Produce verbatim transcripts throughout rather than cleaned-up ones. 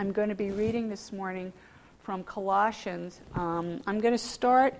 I'm going to be reading this morning from Colossians. Um, I'm going to start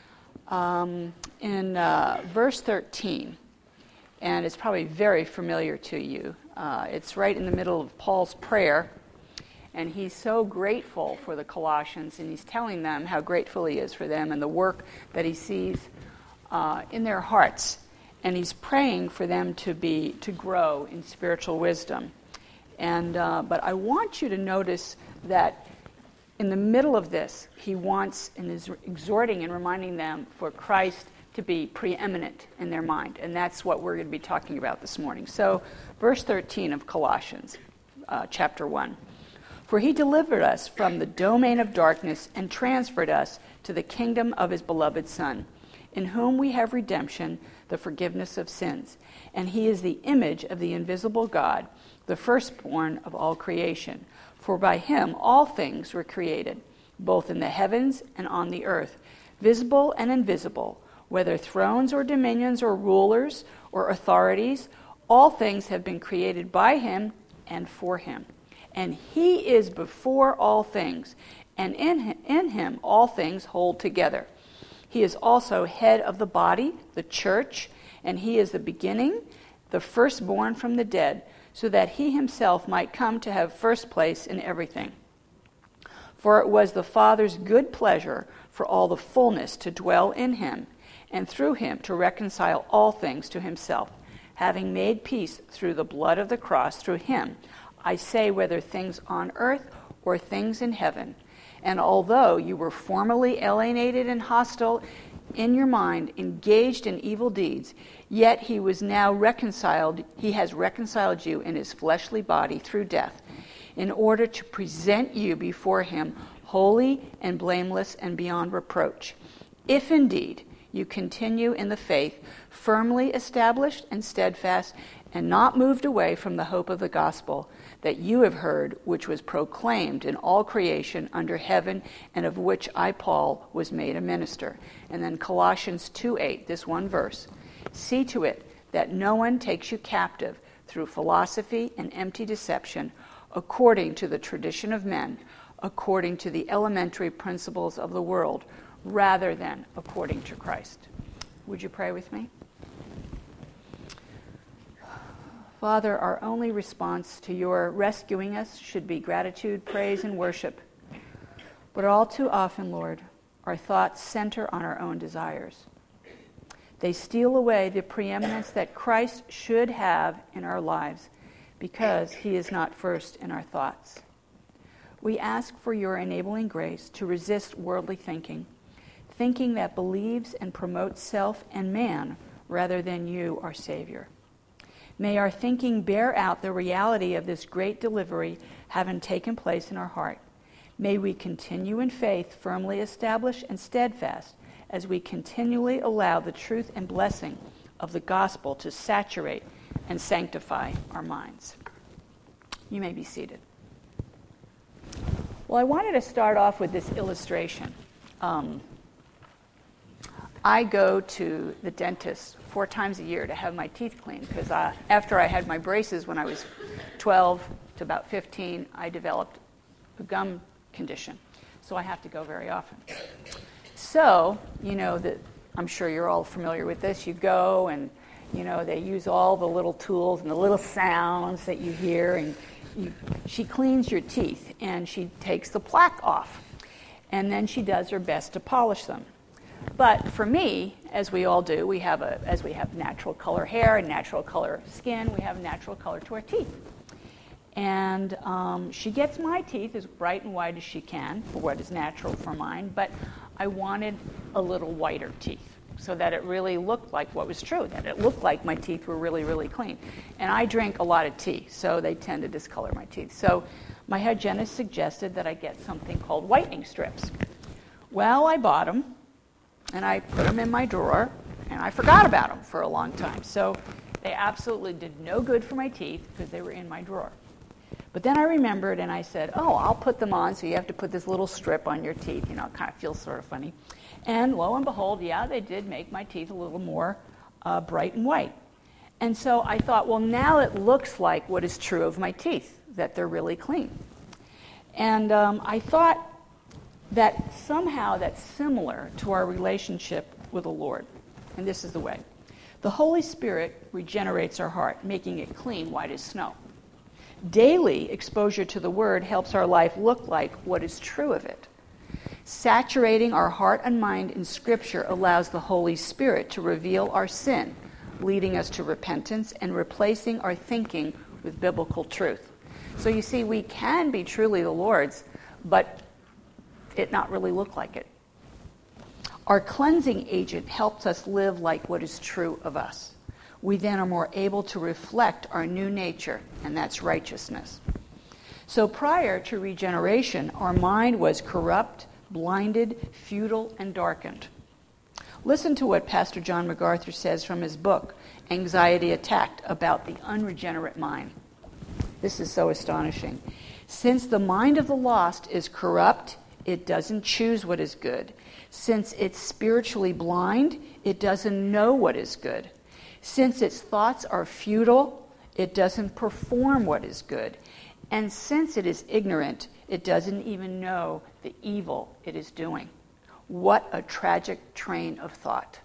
um, in uh, verse thirteen, and it's probably very familiar to you. Uh, it's right in the middle of Paul's prayer, and he's so grateful for the Colossians, and he's telling them how grateful he is for them and the work that he sees uh, in their hearts. And he's praying for them to be to grow in spiritual wisdom. And uh, but I want you to notice that in the middle of this, he wants and is exhorting and reminding them for Christ to be preeminent in their mind. And that's what we're going to be talking about this morning. So, verse thirteen of Colossians, uh, chapter one. For he delivered us from the domain of darkness and transferred us to the kingdom of his beloved Son, in whom we have redemption, the forgiveness of sins. And he is the image of the invisible God, the firstborn of all creation. For by him all things were created, both in the heavens and on the earth, visible and invisible, whether thrones or dominions or rulers or authorities, all things have been created by him and for him. And he is before all things, and in him, in him all things hold together. He is also head of the body, the church, and he is the beginning, the firstborn from the dead, so that he himself might come to have first place in everything. For it was the Father's good pleasure for all the fullness to dwell in him, and through him to reconcile all things to himself, having made peace through the blood of the cross. Through him, I say, whether things on earth or things in heaven. And although you were formerly alienated and hostile in your mind, engaged in evil deeds, yet he was now reconciled, he has reconciled you in his fleshly body through death, in order to present you before him holy and blameless and beyond reproach. If indeed you continue in the faith, firmly established and steadfast, and not moved away from the hope of the gospel that you have heard, which was proclaimed in all creation under heaven, and of which I, Paul, was made a minister. And then Colossians two eight, this one verse. See to it that no one takes you captive through philosophy and empty deception, according to the tradition of men, according to the elementary principles of the world, rather than according to Christ. Would you pray with me? Father, our only response to your rescuing us should be gratitude, praise, and worship. But all too often, Lord, our thoughts center on our own desires. They steal away the preeminence that Christ should have in our lives because he is not first in our thoughts. We ask for your enabling grace to resist worldly thinking, thinking that believes and promotes self and man rather than you, our Savior. May our thinking bear out the reality of this great delivery having taken place in our heart. May we continue in faith, firmly established and steadfast, as we continually allow the truth and blessing of the gospel to saturate and sanctify our minds. You may be seated. Well, I wanted to start off with this illustration. Um, I go to the dentist four times a year to have my teeth cleaned because uh, after I had my braces when I was twelve to about fifteen, I developed a gum condition. So I have to go very often. So, you know, that I'm sure you're all familiar with this. You go and, you know, they use all the little tools and the little sounds that you hear, and you, she cleans your teeth, and she takes the plaque off, and then she does her best to polish them. But for me, as we all do, we have a as we have natural color hair and natural color skin, we have natural color to our teeth. And um, she gets my teeth as bright and white as she can for what is natural for mine, but I wanted a little whiter teeth so that it really looked like what was true, that it looked like my teeth were really, really clean. And I drink a lot of tea, so they tend to discolor my teeth. So my hygienist suggested that I get something called whitening strips. Well, I bought them, and I put them in my drawer, and I forgot about them for a long time. So they absolutely did no good for my teeth because they were in my drawer. But then I remembered, and I said, oh, I'll put them on, so you have to put this little strip on your teeth. You know, it kind of feels sort of funny. And lo and behold, yeah, they did make my teeth a little more uh, bright and white. And so I thought, well, now it looks like what is true of my teeth, that they're really clean. And um, I thought that somehow that's similar to our relationship with the Lord. And this is the way. The Holy Spirit regenerates our heart, making it clean, white as snow. Daily exposure to the Word helps our life look like what is true of it. Saturating our heart and mind in Scripture allows the Holy Spirit to reveal our sin, leading us to repentance and replacing our thinking with biblical truth. So you see, we can be truly the Lord's, but it not really look like it. Our cleansing agent helps us live like what is true of us. We then are more able to reflect our new nature, and that's righteousness. So prior to regeneration, our mind was corrupt, blinded, futile, and darkened. Listen to what Pastor John MacArthur says from his book, Anxiety Attacked, about the unregenerate mind. This is so astonishing. Since the mind of the lost is corrupt, it doesn't choose what is good. Since it's spiritually blind, it doesn't know what is good. Since its thoughts are futile, it doesn't perform what is good. And since it is ignorant, it doesn't even know the evil it is doing. What a tragic train of thought.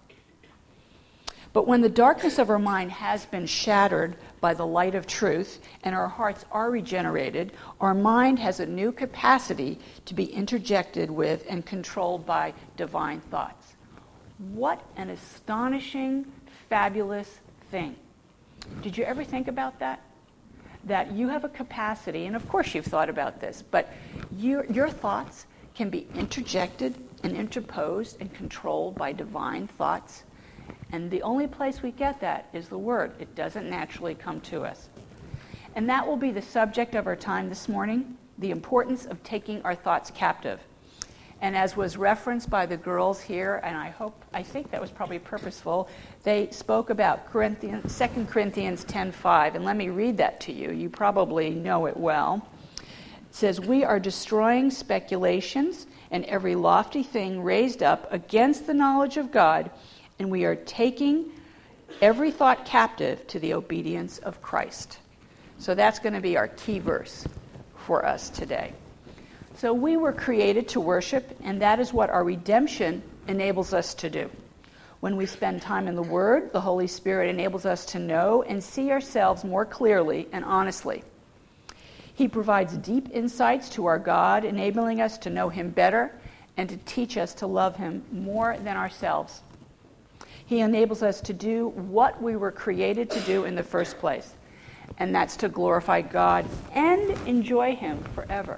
But when the darkness of our mind has been shattered by the light of truth and our hearts are regenerated, our mind has a new capacity to be interjected with and controlled by divine thoughts. What an astonishing, fabulous thing. Did you ever think about that? That you have a capacity, and of course you've thought about this, but your, your thoughts can be interjected and interposed and controlled by divine thoughts. And the only place we get that is the Word. It doesn't naturally come to us. And that will be the subject of our time this morning, the importance of taking our thoughts captive. And as was referenced by the girls here, and I hope, I think that was probably purposeful, they spoke about Corinthians, Second Corinthians ten five, and let me read that to you. You probably know it well. It says, "We are destroying speculations and every lofty thing raised up against the knowledge of God, and we are taking every thought captive to the obedience of Christ." So that's going to be our key verse for us today. So we were created to worship, and that is what our redemption enables us to do. When we spend time in the Word, the Holy Spirit enables us to know and see ourselves more clearly and honestly. He provides deep insights to our God, enabling us to know Him better and to teach us to love Him more than ourselves. He enables us to do what we were created to do in the first place, and that's to glorify God and enjoy Him forever.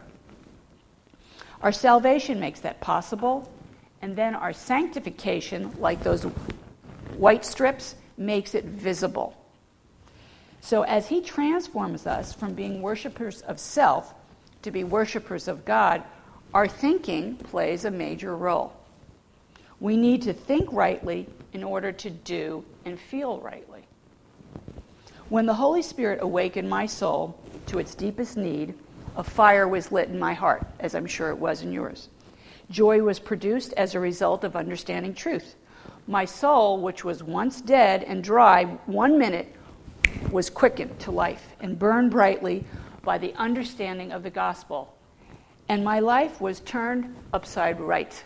Our salvation makes that possible, and then our sanctification, like those white strips, makes it visible. So as He transforms us from being worshipers of self to be worshipers of God, our thinking plays a major role. We need to think rightly in order to do and feel rightly. When the Holy Spirit awakened my soul to its deepest need, a fire was lit in my heart, as I'm sure it was in yours. Joy was produced as a result of understanding truth. My soul, which was once dead and dry, one minute was quickened to life and burned brightly by the understanding of the gospel. And my life was turned upside right.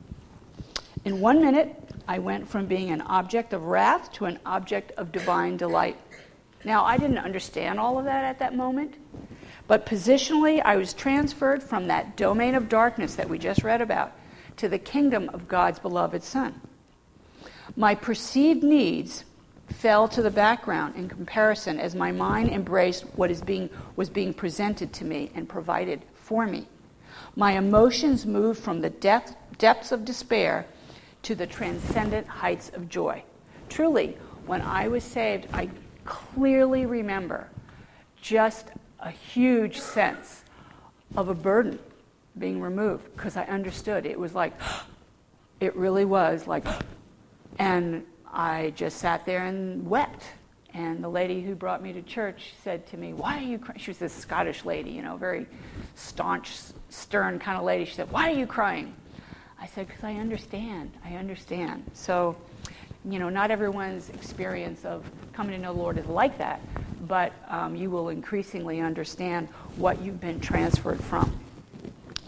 In one minute, I went from being an object of wrath to an object of divine delight. Now, I didn't understand all of that at that moment, but positionally, I was transferred from that domain of darkness that we just read about to the kingdom of God's beloved Son. My perceived needs fell to the background in comparison as my mind embraced what is being, was being presented to me and provided for me. My emotions moved from the depth, depths of despair to the transcendent heights of joy. Truly, when I was saved, I clearly remember just a huge sense of a burden being removed because I understood. It was like, it really was like, and I just sat there and wept. And the lady who brought me to church said to me, "Why are you crying?" She was this Scottish lady, you know, very staunch, stern kind of lady. She said, "Why are you crying?" I said, "Because I understand. I understand." So, you know, not everyone's experience of coming to know the Lord is like that, but um, you will increasingly understand what you've been transferred from.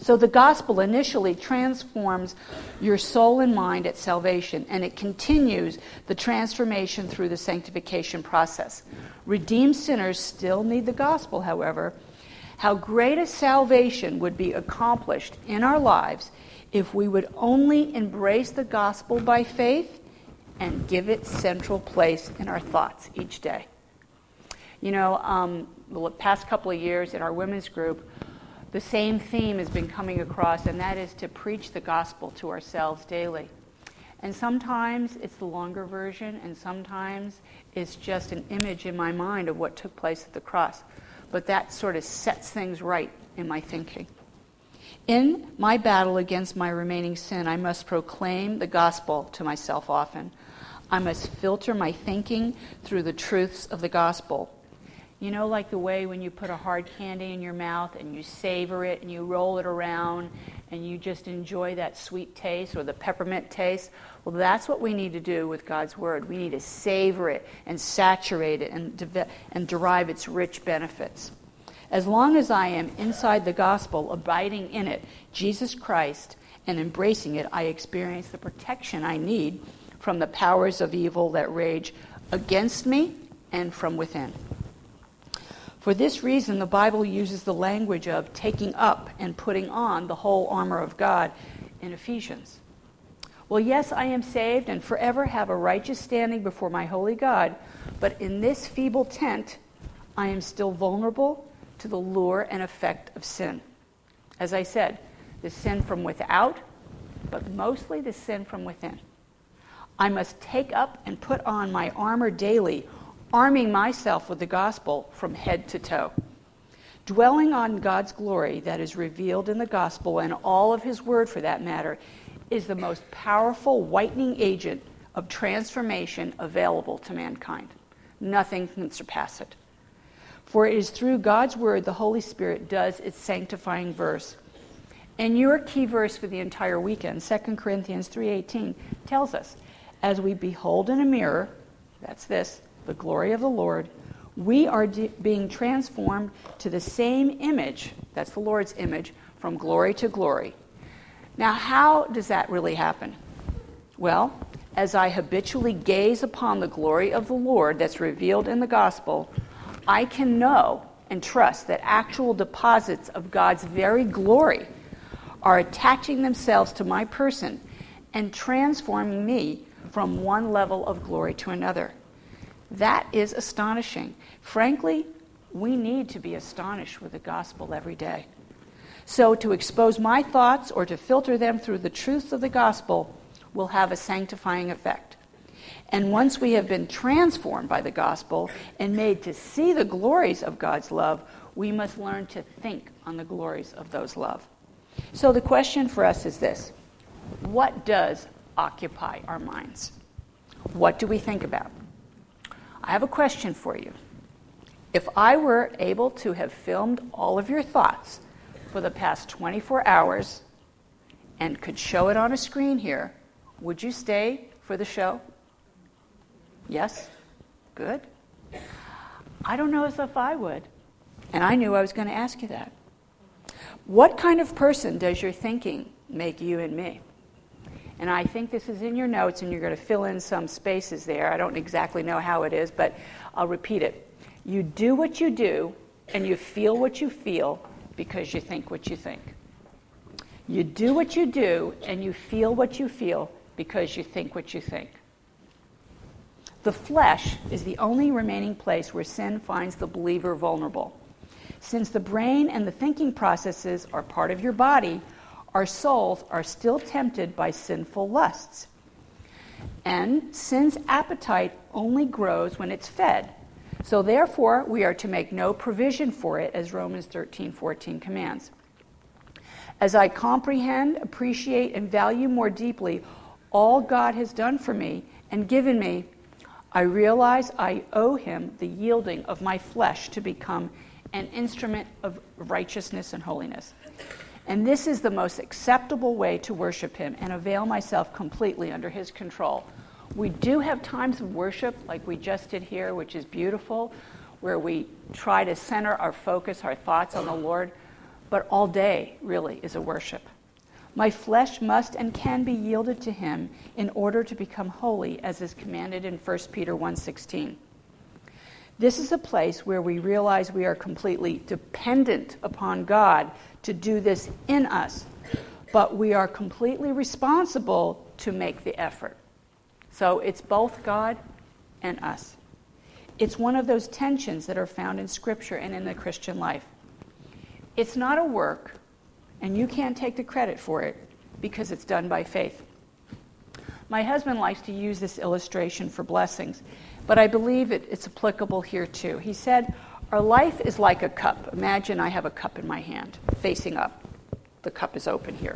So the gospel initially transforms your soul and mind at salvation, and it continues the transformation through the sanctification process. Redeemed sinners still need the gospel, however. How great a salvation would be accomplished in our lives if we would only embrace the gospel by faith and give it central place in our thoughts each day. You know, um, the past couple of years in our women's group, the same theme has been coming across, and that is to preach the gospel to ourselves daily. And sometimes it's the longer version, and sometimes it's just an image in my mind of what took place at the cross. But that sort of sets things right in my thinking. In my battle against my remaining sin, I must proclaim the gospel to myself often. I must filter my thinking through the truths of the gospel. You know, like the way when you put a hard candy in your mouth and you savor it and you roll it around and you just enjoy that sweet taste or the peppermint taste? Well, that's what we need to do with God's Word. We need to savor it and saturate it and, de- and derive its rich benefits. As long as I am inside the gospel, abiding in it, Jesus Christ, and embracing it, I experience the protection I need from the powers of evil that rage against me and from within. For this reason, the Bible uses the language of taking up and putting on the whole armor of God in Ephesians. Well, yes, I am saved and forever have a righteous standing before my holy God, but in this feeble tent, I am still vulnerable to the lure and effect of sin. As I said, the sin from without, but mostly the sin from within. I must take up and put on my armor daily, arming myself with the gospel from head to toe. Dwelling on God's glory that is revealed in the gospel, and all of his word for that matter, is the most powerful whitening agent of transformation available to mankind. Nothing can surpass it. For it is through God's word the Holy Spirit does its sanctifying verse. And your key verse for the entire weekend, Second Corinthians three eighteen, tells us, as we behold in a mirror, that's this, the glory of the Lord, we are de- being transformed to the same image, that's the Lord's image, from glory to glory. Now, how does that really happen? Well, as I habitually gaze upon the glory of the Lord that's revealed in the gospel, I can know and trust that actual deposits of God's very glory are attaching themselves to my person and transforming me from one level of glory to another. That is astonishing. Frankly, we need to be astonished with the gospel every day. So to expose my thoughts or to filter them through the truths of the gospel will have a sanctifying effect. And once we have been transformed by the gospel and made to see the glories of God's love, we must learn to think on the glories of those love. So the question for us is this: what does occupy our minds? What do we think about? I have a question for you. If I were able to have filmed all of your thoughts for the past twenty-four hours and could show it on a screen here, would you stay for the show? Yes? Good. I don't know as if I would. And I knew I was going to ask you that. What kind of person does your thinking make you and me? And I think this is in your notes, and you're going to fill in some spaces there. I don't exactly know how it is, but I'll repeat it. You do what you do, and you feel what you feel because you think what you think. You do what you do, and you feel what you feel because you think what you think. The flesh is the only remaining place where sin finds the believer vulnerable. Since the brain and the thinking processes are part of your body, our souls are still tempted by sinful lusts. And sin's appetite only grows when it's fed. So therefore, we are to make no provision for it, as Romans thirteen fourteen commands. As I comprehend, appreciate, and value more deeply all God has done for me and given me, I realize I owe him the yielding of my flesh to become an instrument of righteousness and holiness. And this is the most acceptable way to worship him and avail myself completely under his control. We do have times of worship like we just did here, which is beautiful, where we try to center our focus, our thoughts on the Lord. but all day really is a worship. My flesh must and can be yielded to him in order to become holy, as is commanded in First Peter one sixteen. This is a place where we realize we are completely dependent upon God to do this in us, but we are completely responsible to make the effort. So it's both God and us. It's one of those tensions that are found in Scripture and in the Christian life. It's not a work, and you can't take the credit for it because it's done by faith. My husband likes to use this illustration for blessings, but I believe it, it's applicable here too. He said, our life is like a cup. Imagine I have a cup in my hand, facing up. The cup is open here.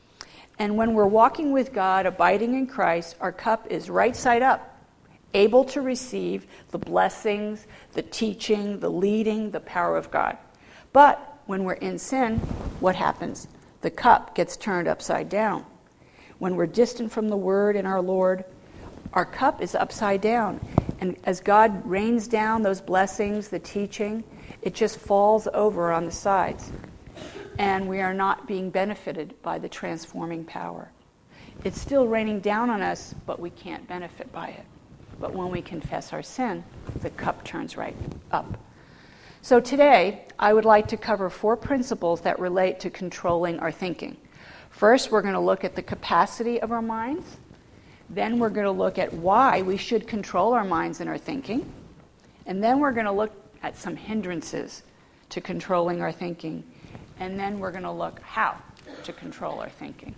And when we're walking with God, abiding in Christ, our cup is right side up, able to receive the blessings, the teaching, the leading, the power of God. But when we're in sin, what happens? The cup gets turned upside down. When we're distant from the Word and our Lord, our cup is upside down. And as God rains down those blessings, the teaching, it just falls over on the sides. And we are not being benefited by the transforming power. It's still raining down on us, but we can't benefit by it. But when we confess our sin, the cup turns right up. So today, I would like to cover four principles that relate to controlling our thinking. First, we're going to look at the capacity of our minds. Then we're going to look at why we should control our minds and our thinking. And then we're going to look at some hindrances to controlling our thinking. And then we're going to look how to control our thinking.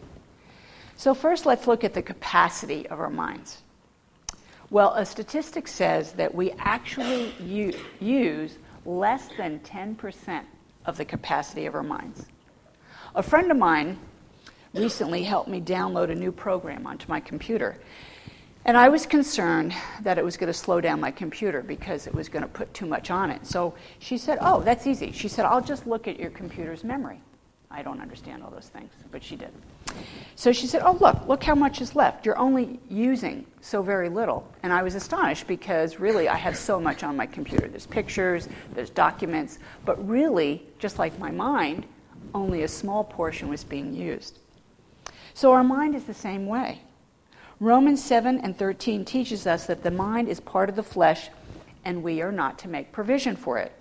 So first, let's look at the capacity of our minds. Well, a statistic says that we actually u- use less than ten percent of the capacity of our minds. A friend of mine recently helped me download a new program onto my computer. And I was concerned that it was going to slow down my computer because it was going to put too much on it. So she said, oh, that's easy. She said, I'll just look at your computer's memory. I don't understand all those things, but she did. So she said, oh, look, look how much is left. You're only using so very little. And I was astonished because really I have so much on my computer. There's pictures, there's documents, but really, just like my mind, only a small portion was being used. So our mind is the same way. Romans seven and thirteen teaches us that the mind is part of the flesh and we are not to make provision for it.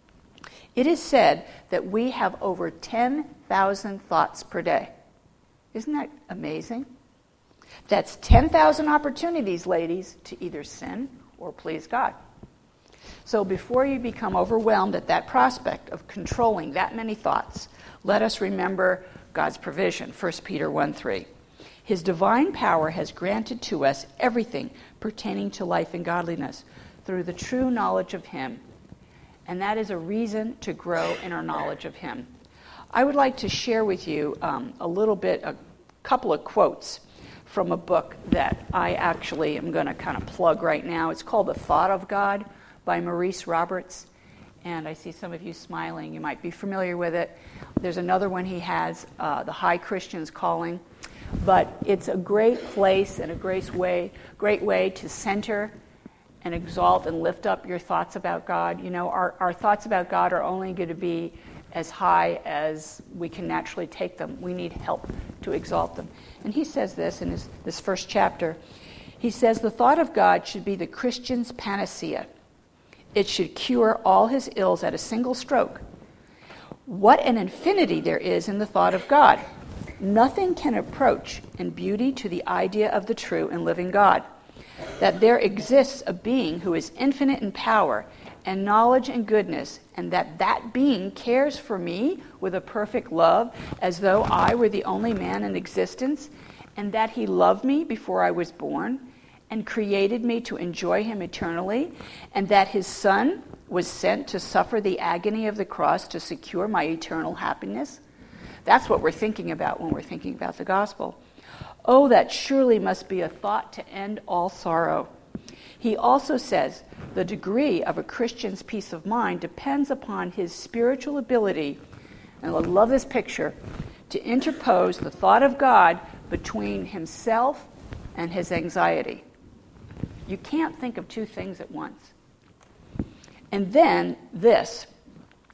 It is said that we have over ten thousand thoughts per day. Isn't that amazing? That's ten thousand opportunities, ladies, to either sin or please God. So before you become overwhelmed at that prospect of controlling that many thoughts, let us remember God's provision, First Peter one three. His divine power has granted to us everything pertaining to life and godliness through the true knowledge of Him. And that is a reason to grow in our knowledge of Him. I would like to share with you um, a little bit, a couple of quotes from a book that I actually am going to kind of plug right now. It's called The Thought of God by Maurice Roberts. And I see some of you smiling. You might be familiar with it. There's another one he has, uh, The High Christian's Calling. But it's a great place and a great way, great way to center and exalt and lift up your thoughts about God. You know, our, our thoughts about God are only going to be as high as we can naturally take them. We need help to exalt them. And he says this in his, this first chapter. He says, the thought of God should be the Christian's panacea. It should cure all his ills at a single stroke. What an infinity there is in the thought of God. Nothing can approach in beauty to the idea of the true and living God. That there exists a being who is infinite in power and knowledge and goodness, and that that being cares for me with a perfect love as though I were the only man in existence, and that he loved me before I was born and created me to enjoy him eternally, and that his Son was sent to suffer the agony of the cross to secure my eternal happiness. That's what we're thinking about when we're thinking about the gospel. Oh, that surely must be a thought to end all sorrow. He also says the degree of a Christian's peace of mind depends upon his spiritual ability, and I love this picture, to interpose the thought of God between himself and his anxiety. You can't think of two things at once. And then this,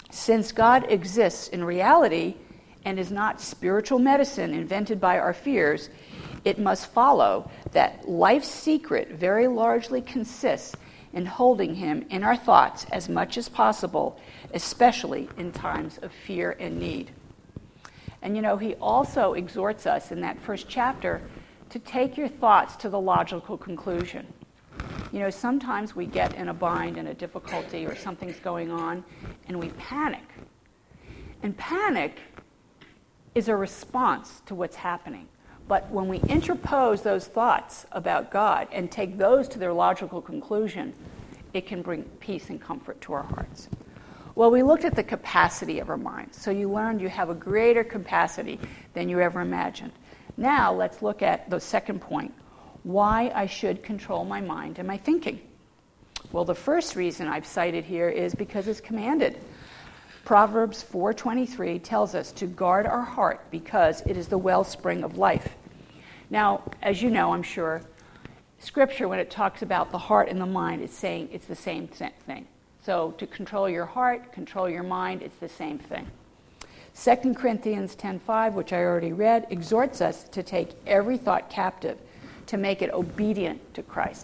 Since God exists in reality and is not spiritual medicine invented by our fears, it must follow that life's secret very largely consists in holding him in our thoughts as much as possible, especially in times of fear and need. And you know, he also exhorts us in that first chapter to take your thoughts to the logical conclusion. You know, sometimes we get in a bind and a difficulty or something's going on and we panic. And panic is a response to what's happening. But when we interpose those thoughts about God and take those to their logical conclusion, it can bring peace and comfort to our hearts. Well, we looked at the capacity of our minds. So you learned you have a greater capacity than you ever imagined. Now let's look at the second point, why I should control my mind and my thinking. Well, the first reason I've cited here is because it's commanded. Proverbs four twenty-three tells us to guard our heart because it is the wellspring of life. Now, as you know, I'm sure, Scripture, when it talks about the heart and the mind, it's saying it's the same thing. So to control your heart, control your mind, it's the same thing. Second Corinthians ten five, which I already read, exhorts us to take every thought captive, to make it obedient to Christ.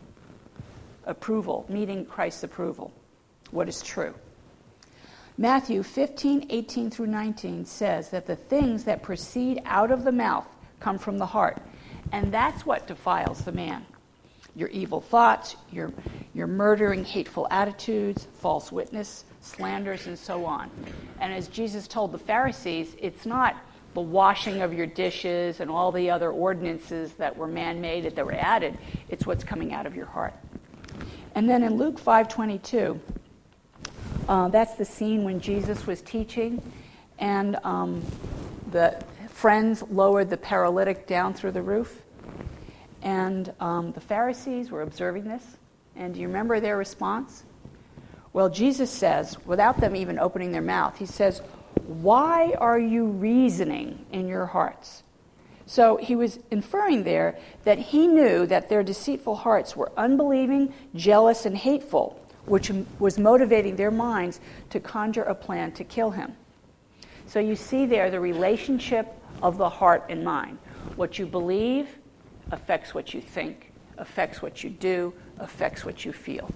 Approval, meeting Christ's approval, what is true. Matthew fifteen eighteen through nineteen says that the things that proceed out of the mouth come from the heart, and that's what defiles the man. Your evil thoughts, your, your murdering, hateful attitudes, false witness, slanders, and so on. And as Jesus told the Pharisees, it's not the washing of your dishes and all the other ordinances that were man-made that were added. It's what's coming out of your heart. And then in Luke five twenty-two, uh, that's the scene when Jesus was teaching, and um, the friends lowered the paralytic down through the roof. And um, the Pharisees were observing this. And do you remember their response? Well, Jesus says, without them even opening their mouth, he says, "Why are you reasoning in your hearts?" So he was inferring there that he knew that their deceitful hearts were unbelieving, jealous, and hateful, which was motivating their minds to conjure a plan to kill him. So you see there the relationship of the heart and mind. What you believe affects what you think, affects what you do, affects what you feel.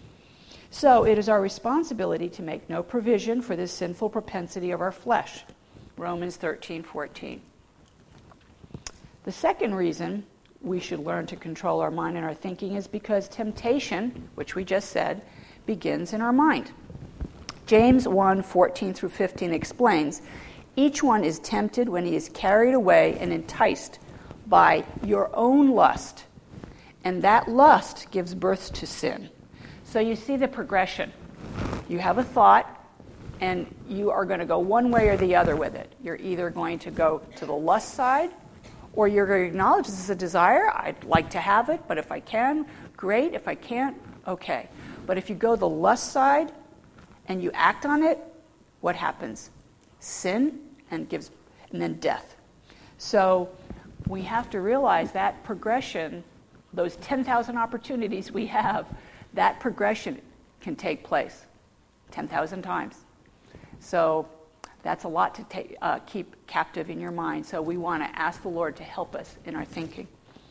So it is our responsibility to make no provision for this sinful propensity of our flesh. Romans thirteen fourteen. The second reason we should learn to control our mind and our thinking is because temptation, which we just said, begins in our mind. James one fourteen through fifteen explains, "Each one is tempted when he is carried away and enticed by your own lust, and that lust gives birth to sin." So you see the progression. You have a thought, and you are going to go one way or the other with it. You're either going to go to the lust side, or you're going to acknowledge this is a desire. I'd like to have it, but if I can, great. If I can't, okay. But if you go the lust side and you act on it, what happens? Sin, and gives, and then death. So we have to realize that progression, those ten thousand opportunities we have, that progression can take place ten thousand times. So that's a lot to take, uh, keep captive in your mind. So we want to ask the Lord to help us in our thinking.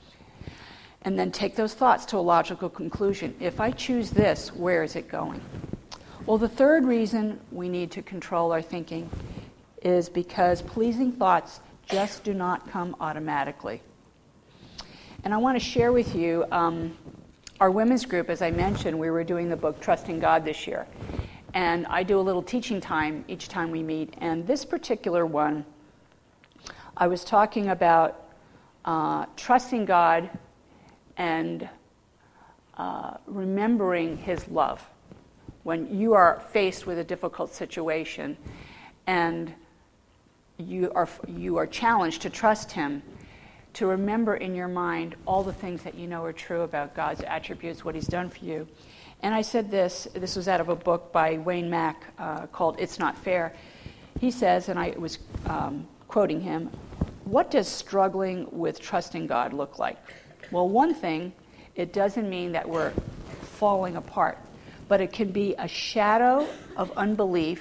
And then take those thoughts to a logical conclusion. If I choose this, where is it going? Well, the third reason we need to control our thinking is because pleasing thoughts just do not come automatically. And I want to share with you um, our women's group. As I mentioned, we were doing the book Trusting God this year. And I do a little teaching time each time we meet. And this particular one, I was talking about uh, trusting God and uh, remembering his love when you are faced with a difficult situation and you are you are challenged to trust him, to remember in your mind all the things that you know are true about God's attributes, what he's done for you. And I said this, this was out of a book by Wayne Mack uh, called It's Not Fair. He says, and I was um, quoting him, "What does struggling with trusting God look like?" Well, one thing, it doesn't mean that we're falling apart, but it can be a shadow of unbelief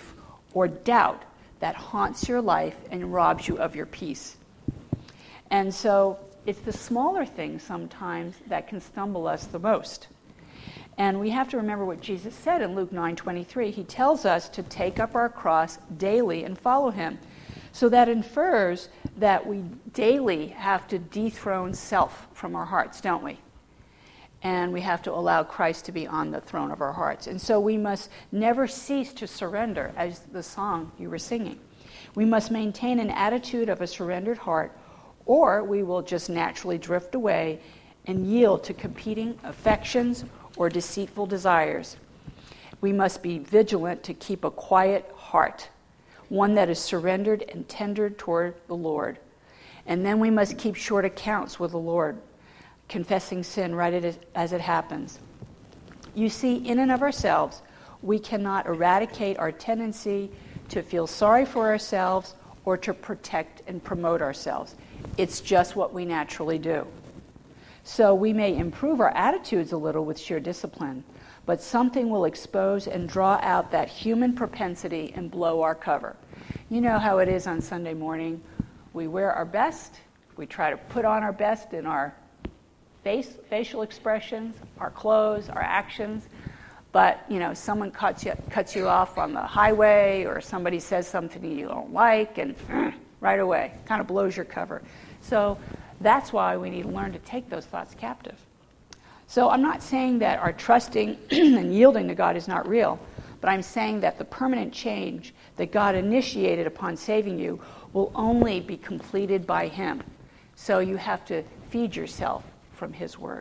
or doubt that haunts your life and robs you of your peace. And so it's the smaller things sometimes that can stumble us the most. And we have to remember what Jesus said in Luke nine twenty-three. He tells us to take up our cross daily and follow him. So that infers that we daily have to dethrone self from our hearts, don't we? And we have to allow Christ to be on the throne of our hearts. And so we must never cease to surrender, as the song you were singing. We must maintain an attitude of a surrendered heart, or we will just naturally drift away and yield to competing affections or deceitful desires. We must be vigilant to keep a quiet heart, one that is surrendered and tendered toward the Lord. And then we must keep short accounts with the Lord, confessing sin right as it happens. You see, in and of ourselves, we cannot eradicate our tendency to feel sorry for ourselves or to protect and promote ourselves. It's just what we naturally do. So we may improve our attitudes a little with sheer discipline, but something will expose and draw out that human propensity and blow our cover. You know how it is on Sunday morning. We wear our best. We try to put on our best in our face, facial expressions, our clothes, our actions. But, you know, someone cuts you, cuts you off on the highway, or somebody says something you don't like, and right away, kind of blows your cover. So that's why we need to learn to take those thoughts captive. So I'm not saying that our trusting and yielding to God is not real, but I'm saying that the permanent change that God initiated upon saving you will only be completed by him. So you have to feed yourself from his word.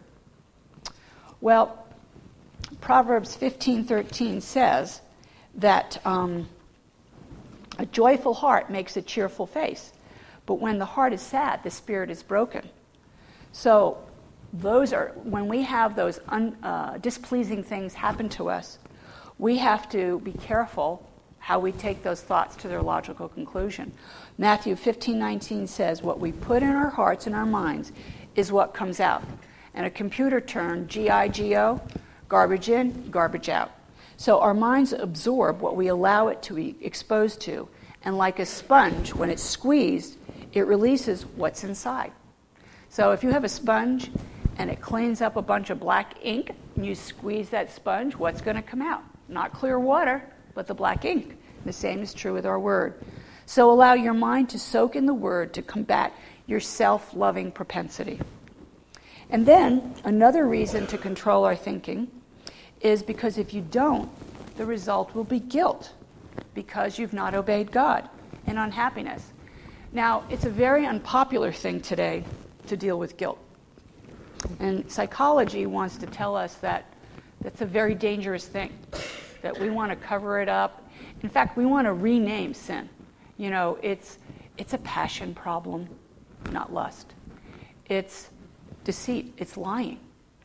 Well, Proverbs fifteen thirteen says that um, a joyful heart makes a cheerful face, but when the heart is sad, the spirit is broken. So those are, when we have those un, uh, displeasing things happen to us, we have to be careful how we take those thoughts to their logical conclusion. Matthew fifteen nineteen says, what we put in our hearts and our minds is what comes out. And a computer term, G I G O, garbage in, garbage out. So our minds absorb what we allow it to be exposed to. And like a sponge, when it's squeezed, it releases what's inside. So if you have a sponge and it cleans up a bunch of black ink, and you squeeze that sponge, what's going to come out? Not clear water, but the black ink. The same is true with our word. So allow your mind to soak in the word to combat your self-loving propensity. And then another reason to control our thinking is because if you don't, the result will be guilt because you've not obeyed God and unhappiness. Now, it's a very unpopular thing today to deal with guilt. And psychology wants to tell us that that's a very dangerous thing, that we want to cover it up. In fact, we want to rename sin. You know, it's it's a passion problem, not lust. It's deceit. It's lying.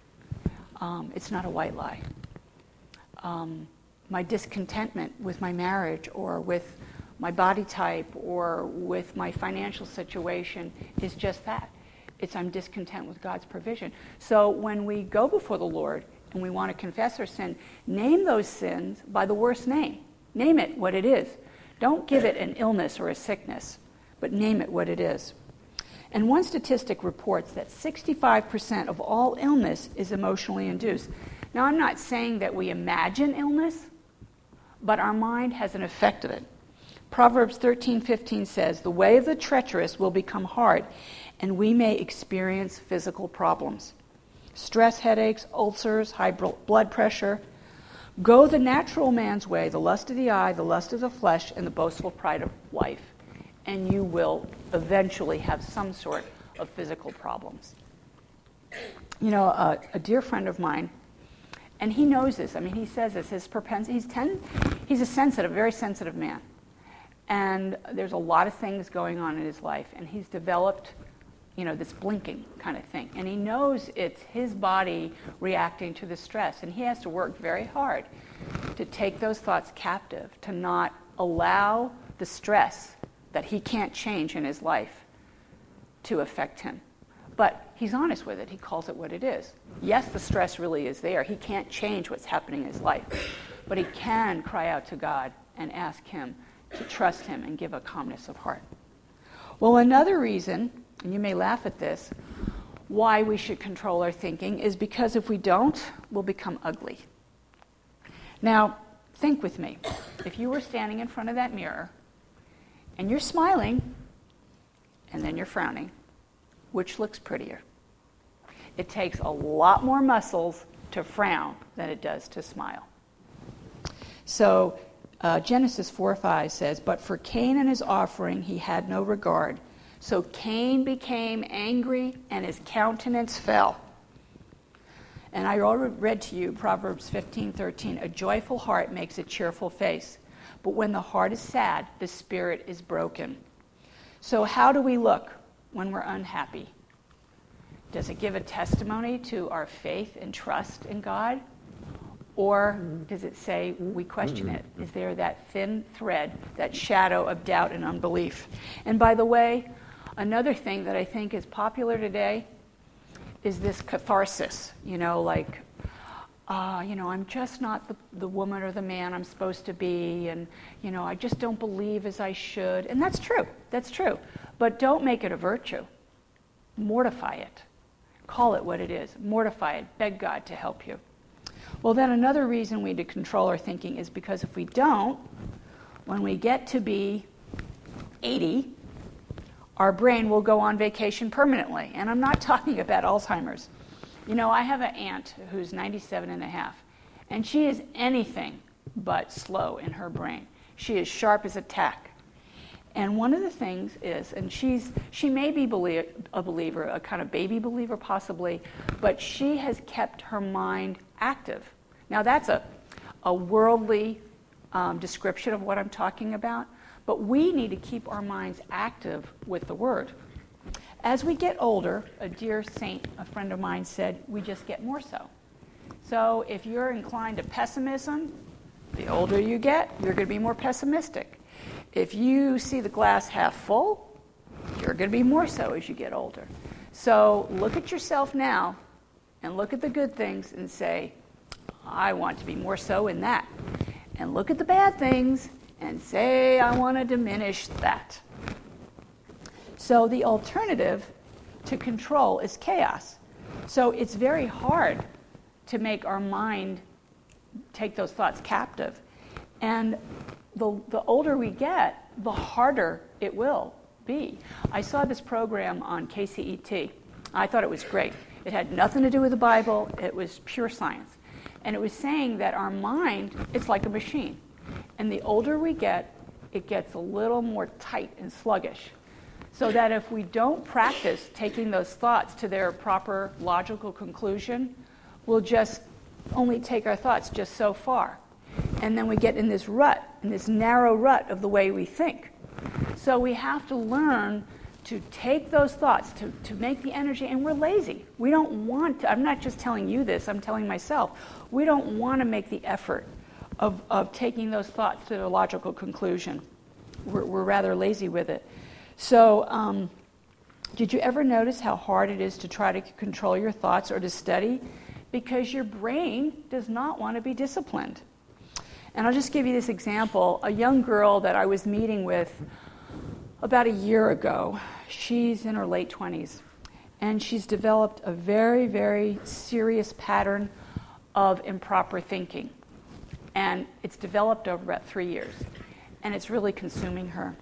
Um, it's not a white lie. Um, my discontentment with my marriage or with my body type or with my financial situation is just that. It's I'm discontent with God's provision. So when we go before the Lord and we want to confess our sin, name those sins by the worst name. Name it what it is. Don't give it an illness or a sickness, but name it what it is. And one statistic reports that sixty-five percent of all illness is emotionally induced. Now, I'm not saying that we imagine illness, but our mind has an effect of it. Proverbs thirteen fifteen says, the way of the treacherous will become hard, and we may experience physical problems. Stress, headaches, ulcers, high blood pressure. Go the natural man's way, the lust of the eye, the lust of the flesh, and the boastful pride of life, and you will eventually have some sort of physical problems. You know, a, a dear friend of mine, and he knows this. I mean, he says this. His propensity. He's ten. He's a sensitive, very sensitive man, and there's a lot of things going on in his life, and he's developed, you know, this blinking kind of thing, and he knows it's his body reacting to the stress, and he has to work very hard to take those thoughts captive, to not allow the stress that he can't change in his life to affect him. But he's honest with it. He calls it what it is. Yes, the stress really is there. He can't change what's happening in his life. But he can cry out to God and ask him to trust him and give a calmness of heart. Well, another reason, and you may laugh at this, why we should control our thinking is because if we don't, we'll become ugly. Now, think with me. If you were standing in front of that mirror and you're smiling and then you're frowning, which looks prettier? It takes a lot more muscles to frown than it does to smile. So uh, Genesis four five says, "But for Cain and his offering he had no regard. So Cain became angry and his countenance fell." And I already read to you Proverbs fifteen thirteen, "A joyful heart makes a cheerful face, but when the heart is sad, the spirit is broken." So how do we look when we're unhappy? Does it give a testimony to our faith and trust in God? Or does it say we question it? Is there that thin thread, that shadow of doubt and unbelief? And by the way, another thing that I think is popular today is this catharsis, you know, like, uh, you know, I'm just not the, the woman or the man I'm supposed to be, and, you know, I just don't believe as I should. And that's true, that's true. But don't make it a virtue. Mortify it. Call it what it is. Mortify it. Beg God to help you. Well, then another reason we need to control our thinking is because if we don't, when we get to be eighty, our brain will go on vacation permanently. And I'm not talking about Alzheimer's. You know, I have an aunt who's ninety-seven and a half, and she is anything but slow in her brain. She is sharp as a tack. And one of the things is, and she's she may be belie- a believer, a kind of baby believer possibly, but she has kept her mind active. Now that's a, a worldly um, description of what I'm talking about, but we need to keep our minds active with the Word. As we get older, a dear saint, a friend of mine said, we just get more so. So if you're inclined to pessimism, the older you get, you're going to be more pessimistic. If you see the glass half full, you're going to be more so as you get older. So look at yourself now and look at the good things and say, I want to be more so in that. And look at the bad things and say, I want to diminish that. So the alternative to control is chaos. So it's very hard to make our mind take those thoughts captive. And the, the older we get, the harder it will be. I saw this program on K C E T. I thought it was great. It had nothing to do with the Bible. It was pure science. And it was saying that our mind, it's like a machine. And the older we get, it gets a little more tight and sluggish. So that if we don't practice taking those thoughts to their proper logical conclusion, we'll just only take our thoughts just so far. And then we get in this rut, in this narrow rut of the way we think. So we have to learn to take those thoughts, to, to make the energy, and we're lazy. We don't want to, I'm not just telling you this, I'm telling myself, we don't want to make the effort of, of taking those thoughts to their logical conclusion. We're, we're rather lazy with it. So, um, did you ever notice how hard it is to try to control your thoughts or to study? Because your brain does not want to be disciplined. And I'll just give you this example. A young girl that I was meeting with about a year ago, she's in her late twenties, and she's developed a very, very serious pattern of improper thinking. And it's developed over about three years, and it's really consuming her.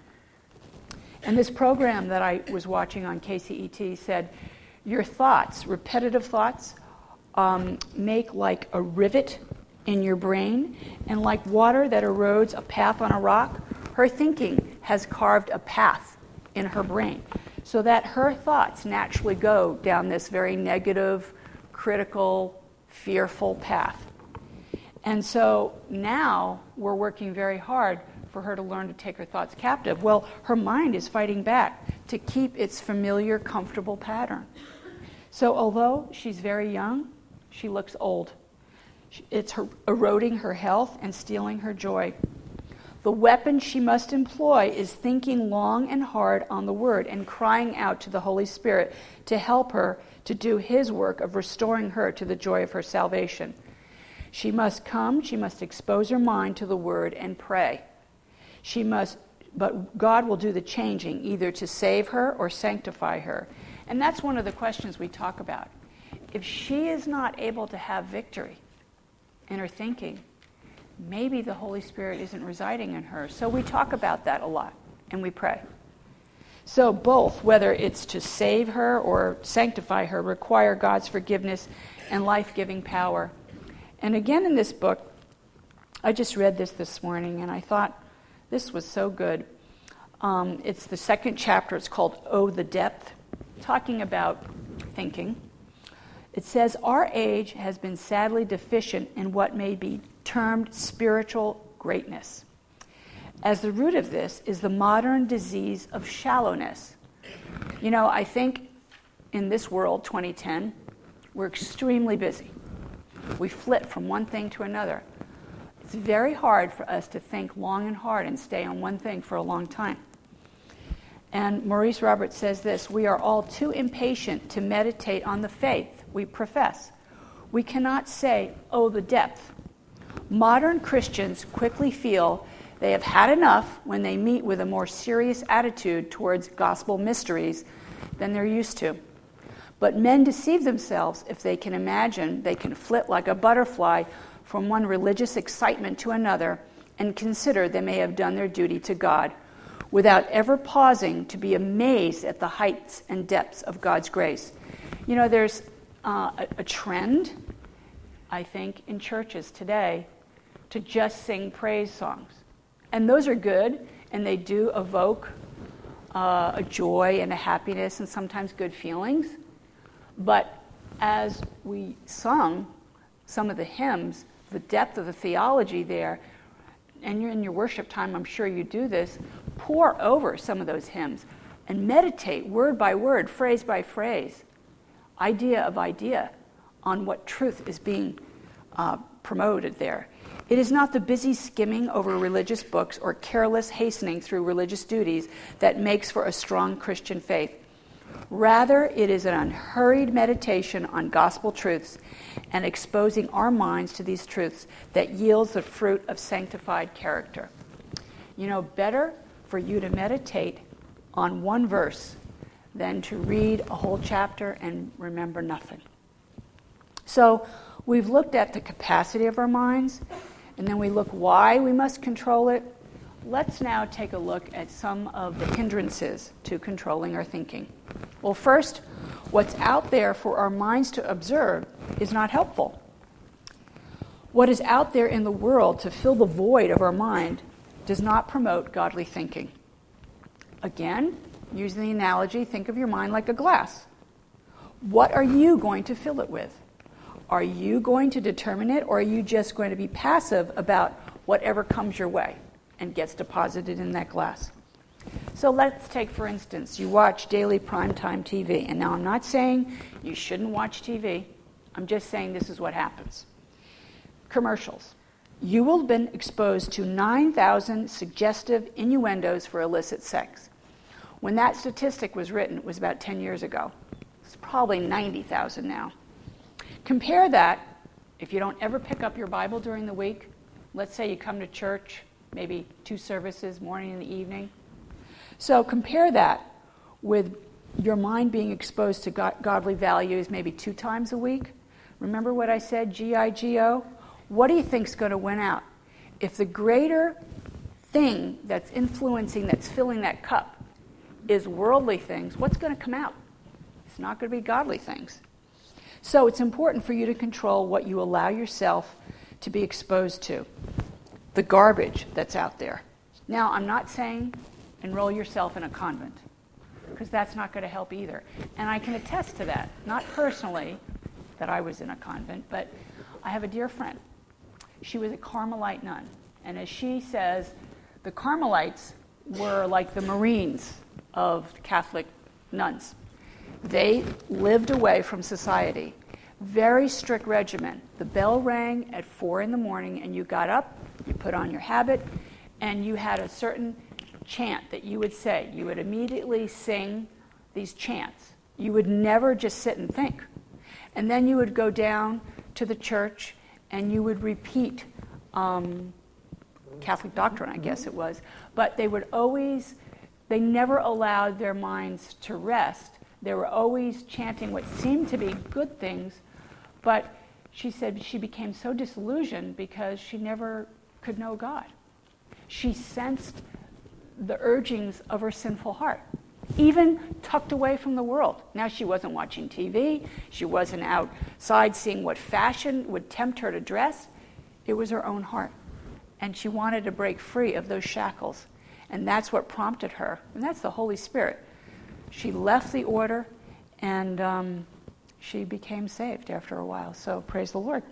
And this program that I was watching on K C E T said, your thoughts, repetitive thoughts, um, make like a rivet in your brain, and like water that erodes a path on a rock, her thinking has carved a path in her brain so that her thoughts naturally go down this very negative, critical, fearful path. And so now we're working very hard for her to learn to take her thoughts captive. Well, her mind is fighting back to keep its familiar, comfortable pattern. So although she's very young, she looks old. It's her, eroding her health and stealing her joy. The weapon she must employ is thinking long and hard on the Word and crying out to the Holy Spirit to help her to do His work of restoring her to the joy of her salvation. She must come, she must expose her mind to the Word and pray. She must, but God will do the changing, either to save her or sanctify her. And that's one of the questions we talk about. If she is not able to have victory in her thinking, maybe the Holy Spirit isn't residing in her. So we talk about that a lot, and we pray. So both, whether it's to save her or sanctify her, require God's forgiveness and life-giving power. And again in this book, I just read this this morning, and I thought this was so good. Um, it's the second chapter. It's called Oh, the Depth, talking about thinking. It says, our age has been sadly deficient in what may be termed spiritual greatness. As the root of this is the modern disease of shallowness. You know, I think in this world, twenty ten, we're extremely busy. We flit from one thing to another. It's very hard for us to think long and hard and stay on one thing for a long time. And Maurice Roberts says this, we are all too impatient to meditate on the faith we profess. We cannot say, oh, the depth. Modern Christians quickly feel they have had enough when they meet with a more serious attitude towards gospel mysteries than they're used to. But men deceive themselves if they can imagine they can flit like a butterfly from one religious excitement to another and consider they may have done their duty to God without ever pausing to be amazed at the heights and depths of God's grace. You know, there's uh, a, a trend, I think, in churches today to just sing praise songs. And those are good, and they do evoke uh, a joy and a happiness and sometimes good feelings. But as we sung some of the hymns, the depth of the theology there, and you're in your worship time, I'm sure you do this, pour over some of those hymns and meditate word by word, phrase by phrase, idea of idea on what truth is being uh, promoted there. It is not the busy skimming over religious books or careless hastening through religious duties that makes for a strong Christian faith. Rather, it is an unhurried meditation on gospel truths and exposing our minds to these truths that yields the fruit of sanctified character. You know, better for you to meditate on one verse than to read a whole chapter and remember nothing. So we've looked at the capacity of our minds, and then we look why we must control it. Let's now take a look at some of the hindrances to controlling our thinking. Well, first, what's out there for our minds to observe is not helpful. What is out there in the world to fill the void of our mind does not promote godly thinking. Again, using the analogy, think of your mind like a glass. What are you going to fill it with? Are you going to determine it, or are you just going to be passive about whatever comes your way and gets deposited in that glass? So let's take, for instance, you watch daily primetime T V. And now I'm not saying you shouldn't watch T V. I'm just saying this is what happens. Commercials. You will have been exposed to nine thousand suggestive innuendos for illicit sex. When that statistic was written, it was about ten years ago. It's probably ninety thousand now. Compare that, if you don't ever pick up your Bible during the week, let's say you come to church, maybe two services, morning and evening. So compare that with your mind being exposed to God- godly values maybe two times a week. Remember what I said, G I G O? What do you think is going to win out? If the greater thing that's influencing, that's filling that cup, is worldly things, what's going to come out? It's not going to be godly things. So it's important for you to control what you allow yourself to be exposed to, the garbage that's out there. Now, I'm not saying enroll yourself in a convent, because that's not going to help either. And I can attest to that, not personally that I was in a convent, but I have a dear friend. She was a Carmelite nun. And as she says, the Carmelites were like the Marines of Catholic nuns. They lived away from society. Very strict regimen. The bell rang at four in the morning, and you got up, you put on your habit, and you had a certain chant that you would say. You would immediately sing these chants. You would never just sit and think. And then you would go down to the church, and you would repeat um, Catholic doctrine, I guess it was. But they would always, they never allowed their minds to rest. They were always chanting what seemed to be good things, but she said she became so disillusioned because she never could know God. She sensed the urgings of her sinful heart, even tucked away from the world. Now she wasn't watching T V. She wasn't outside seeing what fashion would tempt her to dress. It was her own heart. And she wanted to break free of those shackles. And that's what prompted her. And that's the Holy Spirit. She left the order, and um, she became saved after a while. So praise the Lord.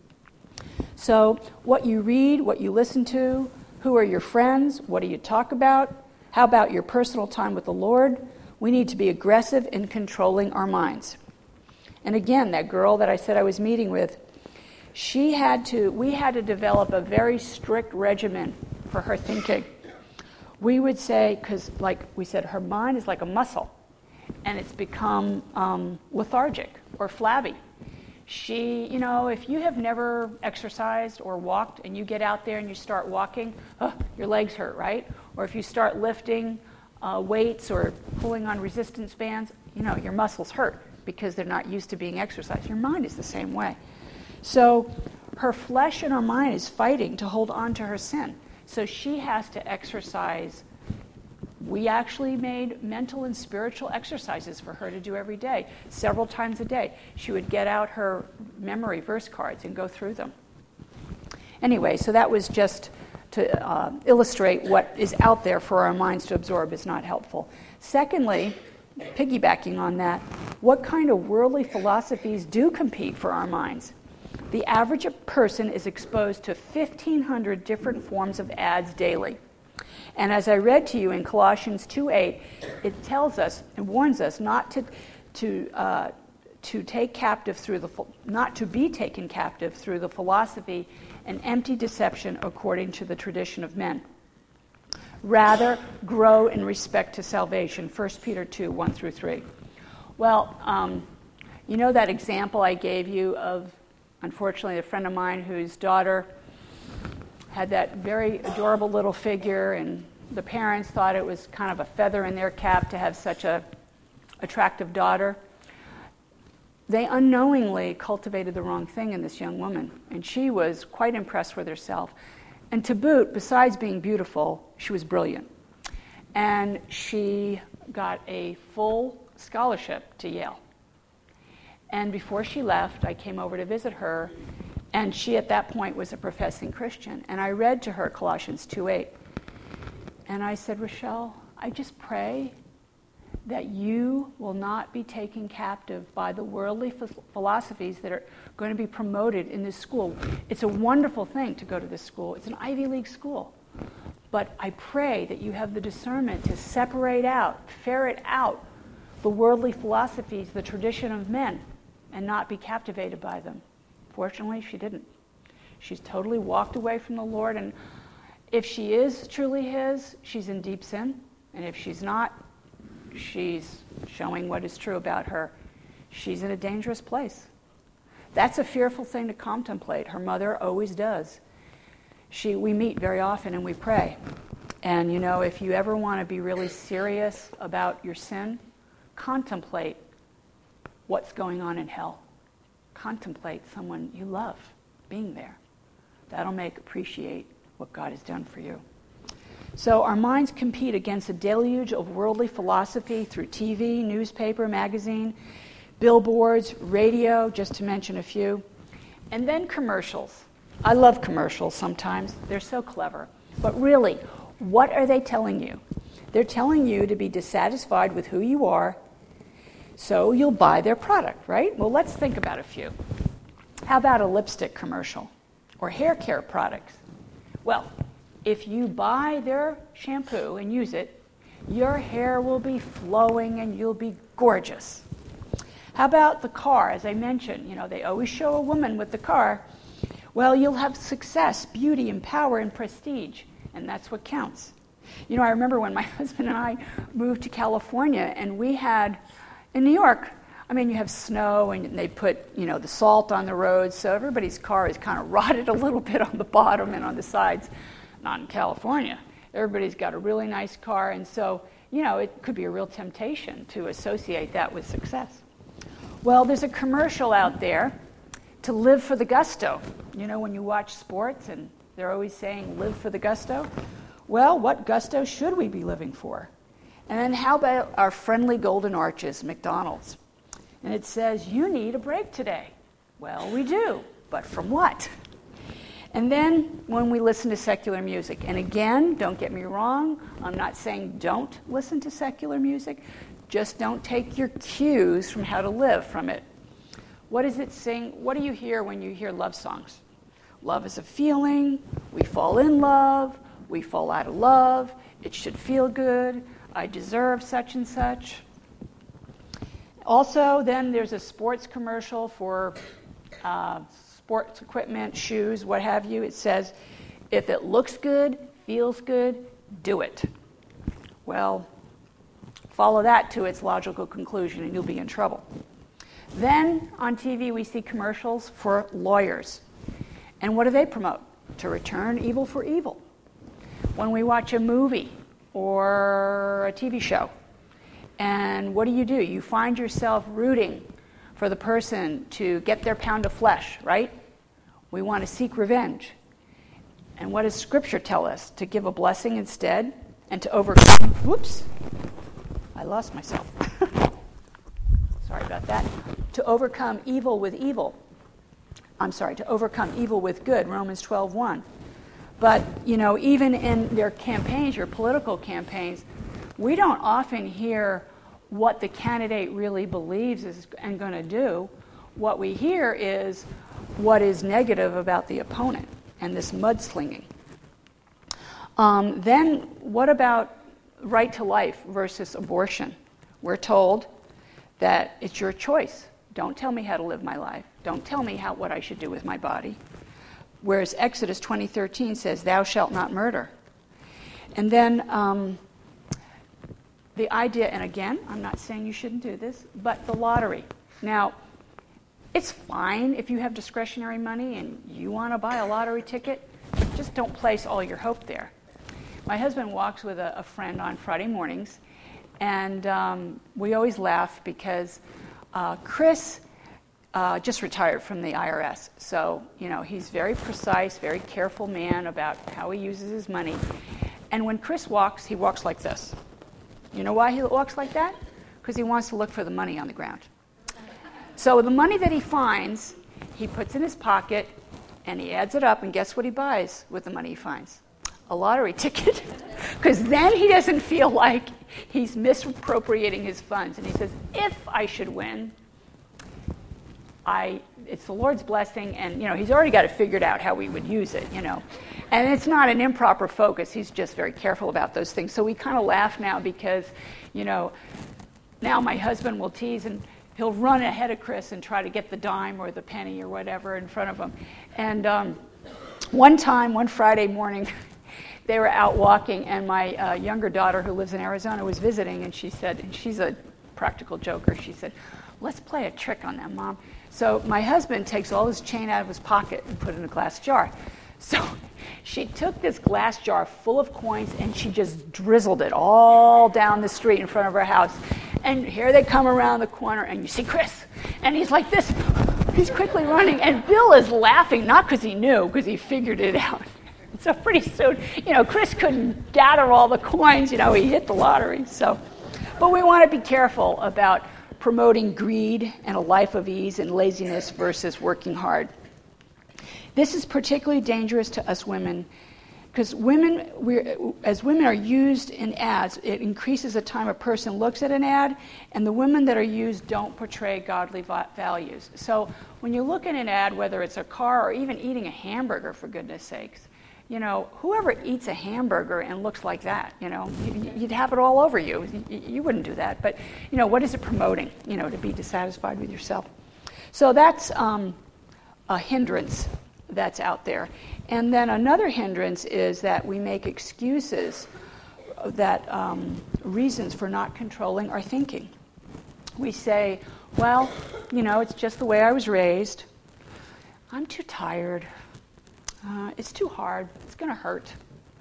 So what you read, what you listen to, who are your friends, what do you talk about, how about your personal time with the Lord? We need to be aggressive in controlling our minds. And again, that girl that I said I was meeting with, she had to, we had to develop a very strict regimen for her thinking. We would say, because like we said, her mind is like a muscle, and it's become um, lethargic or flabby. She, you know, if you have never exercised or walked and you get out there and you start walking, oh, your legs hurt, right? Or if you start lifting uh, weights or pulling on resistance bands, you know, your muscles hurt because they're not used to being exercised. Your mind is the same way. So her flesh and her mind is fighting to hold on to her sin. So she has to exercise. We actually made mental and spiritual exercises for her to do every day, several times a day. She would get out her memory verse cards and go through them. Anyway, so that was just to uh, illustrate what is out there for our minds to absorb is not helpful. Secondly, piggybacking on that, what kind of worldly philosophies do compete for our minds? The average person is exposed to fifteen hundred different forms of ads daily. And as I read to you in Colossians two eight, it tells us and warns us not to to uh, to take captive through the not to be taken captive through the philosophy and empty deception according to the tradition of men. Rather, grow in respect to salvation. First Peter two one through three. Well, um, you know that example I gave you of, unfortunately, a friend of mine whose daughter had that very adorable little figure, and the parents thought it was kind of a feather in their cap to have such a attractive daughter. They unknowingly cultivated the wrong thing in this young woman, and she was quite impressed with herself. And to boot, besides being beautiful, she was brilliant. And she got a full scholarship to Yale. And before she left, I came over to visit her, and she at that point was a professing Christian. And I read to her Colossians two eight. And I said, Rochelle, I just pray that you will not be taken captive by the worldly ph- philosophies that are going to be promoted in this school. It's a wonderful thing to go to this school. It's an Ivy League school. But I pray that you have the discernment to separate out, ferret out the worldly philosophies, the tradition of men, and not be captivated by them. Fortunately, she didn't. She's totally walked away from the Lord, and if she is truly his, she's in deep sin. And if she's not, she's showing what is true about her. She's in a dangerous place. That's a fearful thing to contemplate. Her mother always does. She, we meet very often and we pray. And you know, if you ever want to be really serious about your sin, contemplate what's going on in hell. Contemplate someone you love being there. That'll make appreciate what God has done for you. So our minds compete against a deluge of worldly philosophy through T V, newspaper, magazine, billboards, radio, just to mention a few. And then commercials. I love commercials sometimes. They're so clever. But really, what are they telling you? They're telling you to be dissatisfied with who you are, so you'll buy their product, right? Well, let's think about a few. How about a lipstick commercial or hair care products? Well, if you buy their shampoo and use it, your hair will be flowing and you'll be gorgeous. How about the car? As I mentioned, you know, they always show a woman with the car. Well, you'll have success, beauty, and power and prestige, and that's what counts. You know, I remember when my husband and I moved to California, and we had, in New York, I mean, you have snow, and they put, you know, the salt on the roads, so everybody's car is kind of rotted a little bit on the bottom and on the sides. not in California. Everybody's got a really nice car, and so, you know, it could be a real temptation to associate that with success. Well, there's a commercial out there to live for the gusto. You know, when you watch sports and they're always saying, live for the gusto. Well, what gusto should we be living for? And then how about our friendly golden arches, McDonald's? And it says, you need a break today. Well, we do, but from what? And then when we listen to secular music, and again, don't get me wrong, I'm not saying don't listen to secular music, just don't take your cues from how to live from it. What does it sing? What do you hear when you hear love songs? Love is a feeling, we fall in love, we fall out of love, it should feel good, I deserve such and such. Also, then there's a sports commercial for uh, sports equipment, shoes, what have you. It says, if it looks good, feels good, do it. Well, follow that to its logical conclusion and you'll be in trouble. Then on T V we see commercials for lawyers. And what do they promote? To return evil for evil. When we watch a movie or a T V show, and what do you do? You find yourself rooting for the person to get their pound of flesh, right? We want to seek revenge. And what does Scripture tell us? To give a blessing instead and to overcome. Whoops, I lost myself. Sorry about that. To overcome evil with evil. I'm sorry, to overcome evil with good, Romans twelve one. But, you know, even in their campaigns, your political campaigns, we don't often hear what the candidate really believes is and going to do. What we hear is what is negative about the opponent and this mudslinging. Um, then what about right to life versus abortion? We're told that it's your choice. Don't tell me how to live my life. Don't tell me how what I should do with my body. Whereas Exodus twenty thirteen says, thou shalt not murder. And then um, the idea, and again, I'm not saying you shouldn't do this, but the lottery. Now, it's fine if you have discretionary money and you want to buy a lottery ticket, just don't place all your hope there. My husband walks with a, a friend on Friday mornings, and um, we always laugh because uh, Chris uh, just retired from the I R S. So, you know, he's very precise, very careful man about how he uses his money. And when Chris walks, he walks like this. You know why he walks like that? Because he wants to look for the money on the ground. So the money that he finds, he puts in his pocket, and he adds it up, and guess what he buys with the money he finds? A lottery ticket. Because then he doesn't feel like he's misappropriating his funds. And he says, if I should win, I, it's the Lord's blessing, and, you know, he's already got it figured out how we would use it, you know. And it's not an improper focus. He's just very careful about those things. So we kind of laugh now because, you know, now my husband will tease, and he'll run ahead of Chris and try to get the dime or the penny or whatever in front of him. And um, one time, one Friday morning, they were out walking, and my uh, younger daughter, who lives in Arizona, was visiting, and she said, and she's a practical joker, she said, let's play a trick on them, Mom. So my husband takes all his chain out of his pocket and put it in a glass jar. So she took this glass jar full of coins, and she just drizzled it all down the street in front of her house. And here they come around the corner, and you see Chris, and he's like this. He's quickly running, and Bill is laughing, not because he knew, because he figured it out. So pretty soon, you know, Chris couldn't gather all the coins. You know, he hit the lottery. So, but we want to be careful about promoting greed and a life of ease and laziness versus working hard. This is particularly dangerous to us women because women, we're, as women are used in ads, it increases the time a person looks at an ad, and the women that are used don't portray godly values. So when you look at an ad, whether it's a car or even eating a hamburger, for goodness sakes, you know, whoever eats a hamburger and looks like that, you know, you'd have it all over you. You wouldn't do that. But, you know, what is it promoting, you know, to be dissatisfied with yourself? So that's um, a hindrance that's out there. And then another hindrance is that we make excuses, that um, reasons for not controlling our thinking. We say, well, you know, it's just the way I was raised. I'm too tired. Uh, it's too hard. It's going to hurt.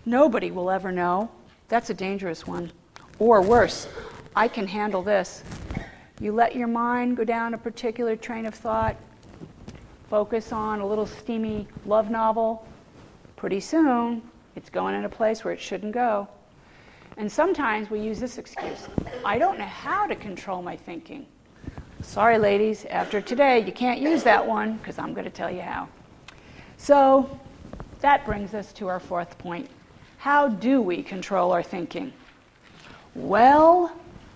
Nobody will ever know. That's a dangerous one. Or worse, I can handle this. You let your mind go down a particular train of thought, focus on a little steamy love novel. Pretty soon, it's going in a place where it shouldn't go. And sometimes we use this excuse. I don't know how to control my thinking. Sorry, ladies, after today, you can't use that one because I'm going to tell you how. So that brings us to our fourth point. How do we control our thinking? Well,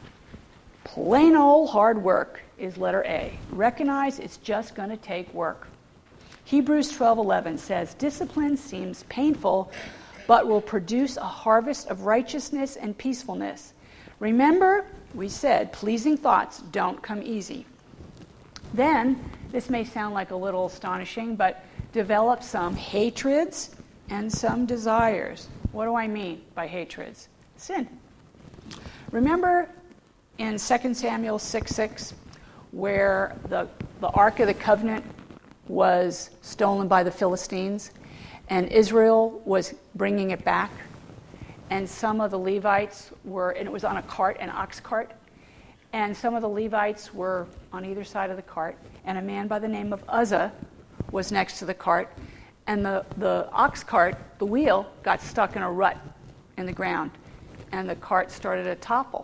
plain old hard work is letter A. Recognize it's just going to take work. Hebrews twelve eleven says, discipline seems painful, but will produce a harvest of righteousness and peacefulness. Remember, we said pleasing thoughts don't come easy. Then, this may sound like a little astonishing, but develop some hatreds and some desires. What do I mean by hatreds? Sin. Remember in Second Samuel six six, where the, the Ark of the Covenant was stolen by the Philistines, and Israel was bringing it back, and some of the Levites were, and it was on a cart, an ox cart, and some of the Levites were on either side of the cart, and a man by the name of Uzzah was next to the cart, and the, the ox cart, the wheel, got stuck in a rut in the ground, and the cart started to topple.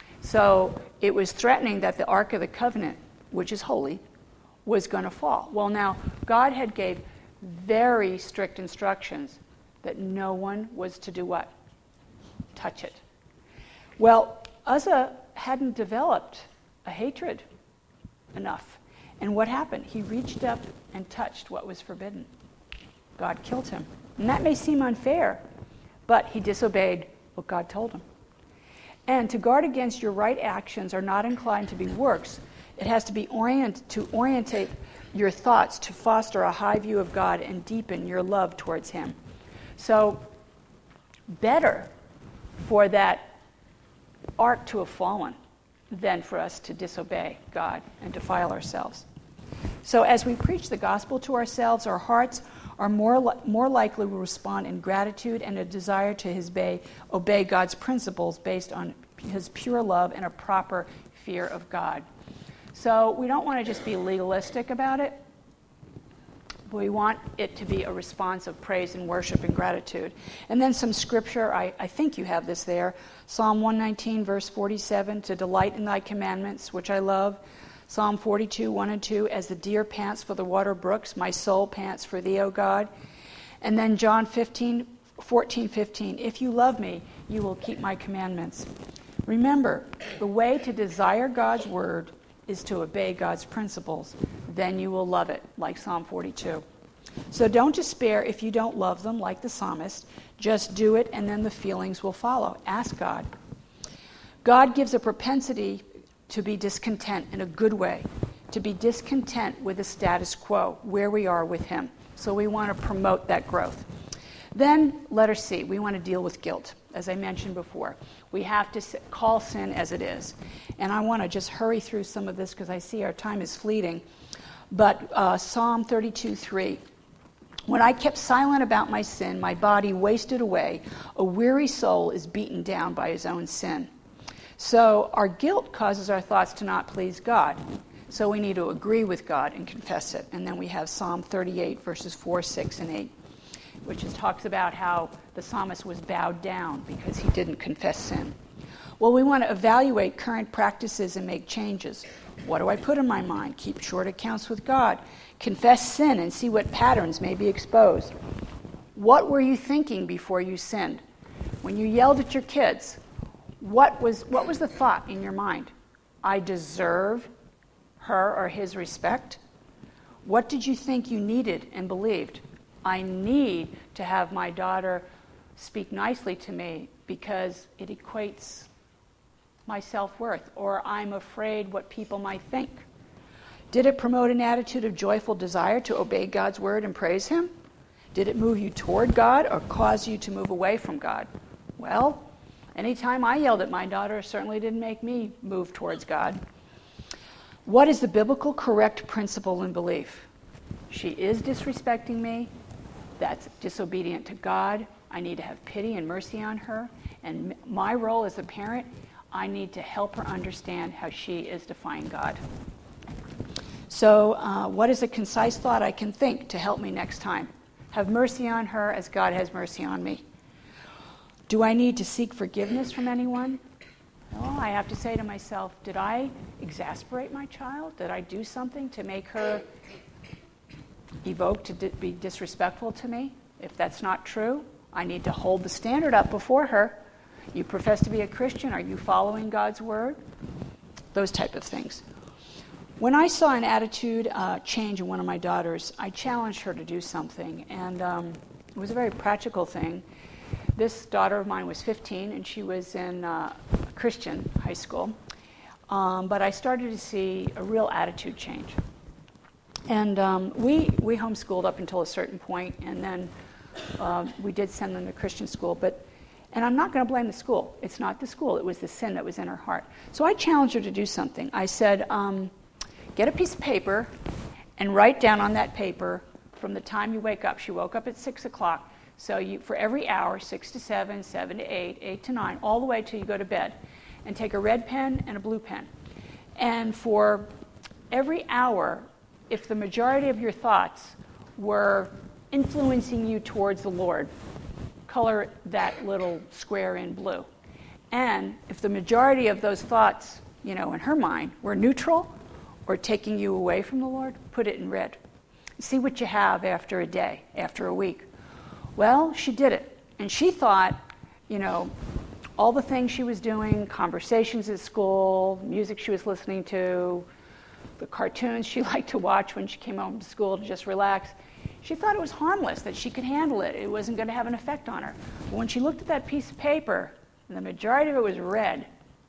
So it was threatening that the Ark of the Covenant, which is holy, was going to fall. Well, now, God had gave very strict instructions that no one was to do what? Touch it. Well, Uzzah hadn't developed a hatred enough. And what happened? He reached up and touched what was forbidden. God killed him. And that may seem unfair, but he disobeyed what God told him. And to guard against your right actions are not inclined to be works. It has to be orient to orientate your thoughts to foster a high view of God and deepen your love towards him. So, better for that ark to have fallen than for us to disobey God and defile ourselves. So as we preach the gospel to ourselves, our hearts are more, li- more likely to respond in gratitude and a desire to his obey, obey God's principles based on his pure love and a proper fear of God. So we don't want to just be legalistic about it. We want it to be a response of praise and worship and gratitude. And then some scripture, I, I think you have this there. Psalm one nineteen, verse forty-seven, to delight in thy commandments, which I love. Psalm forty-two, one and two, as the deer pants for the water brooks, my soul pants for thee, O God. And then John fifteen, fourteen, fifteen, if you love me, you will keep my commandments. Remember, the way to desire God's word is to obey God's principles. Then you will love it, like Psalm forty-two. So don't despair if you don't love them, like the psalmist. Just do it, and then the feelings will follow. Ask God. God gives a propensity to be discontent in a good way, to be discontent with the status quo, where we are with him. So we want to promote that growth. Then, letter C, we want to deal with guilt. As I mentioned before, we have to call sin as it is. And I want to just hurry through some of this because I see our time is fleeting. But uh, Psalm thirty-two, three, when I kept silent about my sin, my body wasted away. A weary soul is beaten down by his own sin. So our guilt causes our thoughts to not please God. So we need to agree with God and confess it. And then we have Psalm thirty-eight, verses four, six, and eight, which is, talks about how the psalmist was bowed down because he didn't confess sin. Well, we want to evaluate current practices and make changes. What do I put in my mind? Keep short accounts with God. Confess sin and see what patterns may be exposed. What were you thinking before you sinned? When you yelled at your kids, what was what was the thought in your mind? I deserve her or his respect? What did you think you needed and believed? I need to have my daughter speak nicely to me because it equates my self-worth, or I'm afraid what people might think. Did it promote an attitude of joyful desire to obey God's word and praise him? Did it move you toward God or cause you to move away from God? Well, anytime I yelled at my daughter, it certainly didn't make me move towards God. What is the biblical correct principle and belief? She is disrespecting me. That's disobedient to God. I need to have pity and mercy on her. And m- my role as a parent, I need to help her understand how she is defying God. So uh, what is a concise thought I can think to help me next time? Have mercy on her as God has mercy on me. Do I need to seek forgiveness from anyone? Well, I have to say to myself, did I exasperate my child? Did I do something to make her evoke to di- be disrespectful to me? If that's not true, I need to hold the standard up before her. You profess to be a Christian. Are you following God's word? Those type of things. When I saw an attitude uh, change in one of my daughters, I challenged her to do something, and um, it was a very practical thing. This daughter of mine was fifteen, and she was in uh, a Christian high school, um, but I started to see a real attitude change. And um, we, we homeschooled up until a certain point, and then uh, we did send them to Christian school, but and I'm not going to blame the school. It's not the school. It was the sin that was in her heart. So I challenged her to do something. I said, um, get a piece of paper and write down on that paper from the time you wake up. She woke up at six o'clock. So you, for every hour, six to seven, seven to eight, eight to nine, all the way till you go to bed. And take a red pen and a blue pen. And for every hour, if the majority of your thoughts were influencing you towards the Lord, color that little square in blue. And if the majority of those thoughts, you know, in her mind, were neutral or taking you away from the Lord, put it in red. See what you have after a day, after a week. Well, she did it. And she thought, you know, all the things she was doing, conversations at school, music she was listening to, the cartoons she liked to watch when she came home from school to just relax, she thought it was harmless, that she could handle it. It wasn't going to have an effect on her. But when she looked at that piece of paper, and the majority of it was red,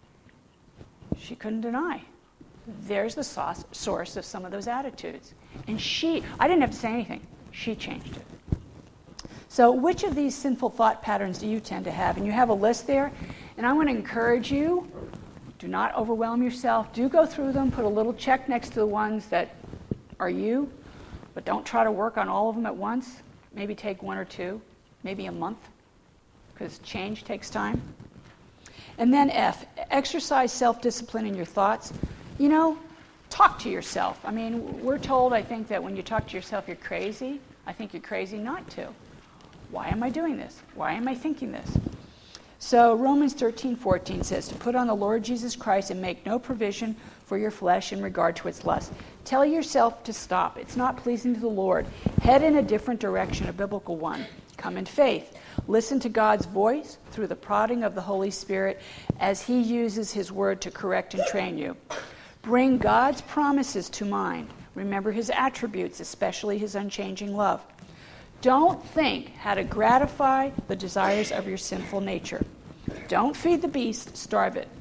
she couldn't deny. There's the sauce, source of some of those attitudes. And she, I didn't have to say anything. She changed it. So which of these sinful thought patterns do you tend to have? And you have a list there. And I want to encourage you, do not overwhelm yourself. Do go through them. Put a little check next to the ones that are you. But don't try to work on all of them at once. Maybe take one or two, maybe a month, because change takes time. And then F, exercise self-discipline in your thoughts. You know, talk to yourself. I mean, we're told, I think, that when you talk to yourself, you're crazy. I think you're crazy not to. Why am I doing this? Why am I thinking this? So Romans thirteen fourteen says, to put on the Lord Jesus Christ and make no provision for your flesh in regard to its lust. Tell yourself to stop. It's not pleasing to the Lord. Head in a different direction, a biblical one. Come in faith. Listen to God's voice through the prodding of the Holy Spirit as he uses his word to correct and train you. Bring God's promises to mind. Remember his attributes, especially his unchanging love. Don't think how to gratify the desires of your sinful nature. Don't feed the beast, starve it.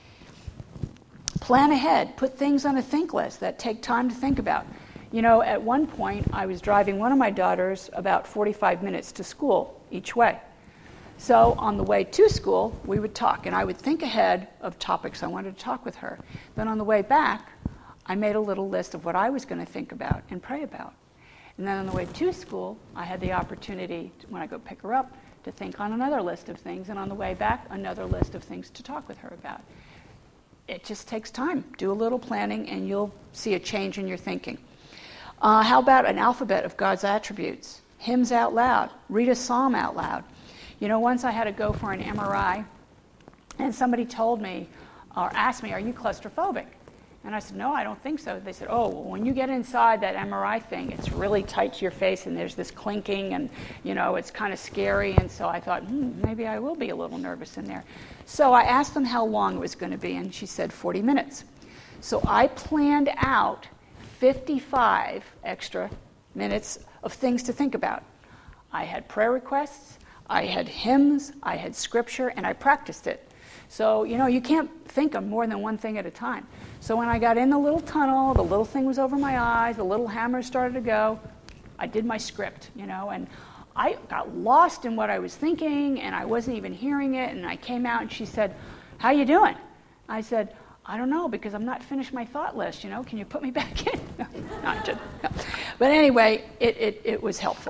Plan ahead. Put things on a think list that take time to think about. You know, at one point, I was driving one of my daughters about forty-five minutes to school each way. So on the way to school, we would talk, and I would think ahead of topics I wanted to talk with her. Then on the way back, I made a little list of what I was going to think about and pray about. And then on the way to school, I had the opportunity, to, when I go pick her up, to think on another list of things, and on the way back, another list of things to talk with her about. It just takes time. Do a little planning, and you'll see a change in your thinking. Uh, how about an alphabet of God's attributes? Hymns out loud. Read a psalm out loud. You know, once I had to go for an M R I, and somebody told me, or asked me, are you claustrophobic? And I said, no, I don't think so. They said, oh, well, when you get inside that M R I thing, it's really tight to your face, and there's this clinking, and, you know, it's kind of scary. And so I thought, hmm, maybe I will be a little nervous in there. So I asked them how long it was going to be, and she said forty minutes. So I planned out fifty-five extra minutes of things to think about. I had prayer requests, I had hymns, I had scripture, and I practiced it. So, you know, you can't think of more than one thing at a time. So when I got in the little tunnel, the little thing was over my eyes, the little hammer started to go, I did my script, you know, and I got lost in what I was thinking, and I wasn't even hearing it, and I came out, and she said, how you doing? I said, I don't know, because I'm not finished my thought list, you know, can you put me back in? No, not just, no. But anyway, it, it, it was helpful.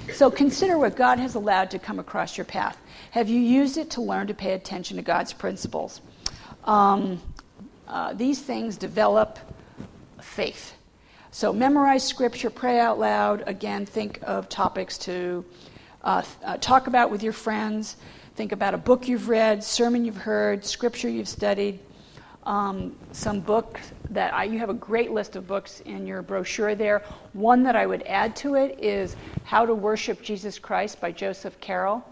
So consider what God has allowed to come across your path. Have you used it to learn to pay attention to God's principles? Um, uh, these things develop faith. So memorize scripture, pray out loud. Again, think of topics to uh, uh, talk about with your friends. Think about a book you've read, sermon you've heard, scripture you've studied. Um, some books that I, you have a great list of books in your brochure there. One that I would add to it is How to Worship Jesus Christ by Joseph Carroll.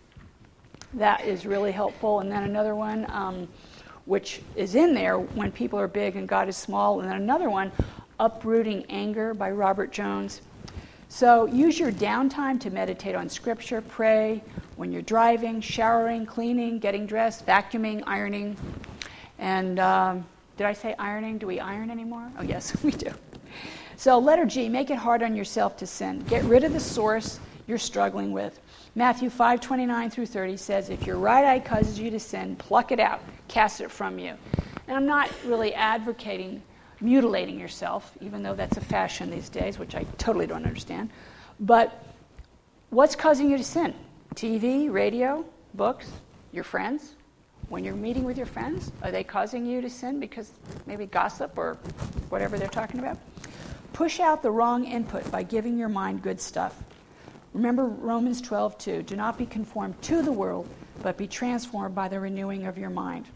That is really helpful. And then another one, um, which is in there, When People Are Big and God is Small. And then another one, Uprooting Anger by Robert Jones. So use your downtime to meditate on scripture, pray when you're driving, showering, cleaning, getting dressed, vacuuming, ironing. And um, did I say ironing? Do we iron anymore? Oh, yes, we do. So letter G, make it hard on yourself to sin. Get rid of the source you're struggling with. Matthew five twenty-nine through thirty says, if your right eye causes you to sin, pluck it out, cast it from you. And I'm not really advocating mutilating yourself, even though that's a fashion these days, which I totally don't understand. But what's causing you to sin? T V, radio, books, your friends? When you're meeting with your friends, are they causing you to sin because maybe gossip or whatever they're talking about? Push out the wrong input by giving your mind good stuff. Remember Romans twelve two. Do not be conformed to the world, but be transformed by the renewing of your mind.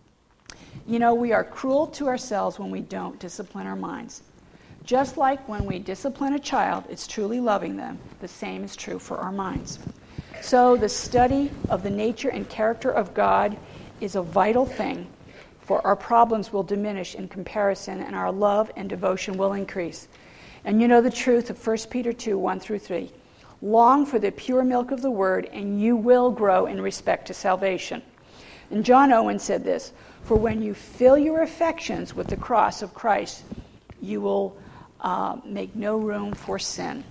You know, we are cruel to ourselves when we don't discipline our minds. Just like when we discipline a child, it's truly loving them. The same is true for our minds. So the study of the nature and character of God is a vital thing, for our problems will diminish in comparison and our love and devotion will increase. And you know the truth of First Peter two, one through three. Long for the pure milk of the word, and you will grow in respect to salvation. And John Owen said this, for when you fill your affections with the cross of Christ, you will uh, make no room for sin.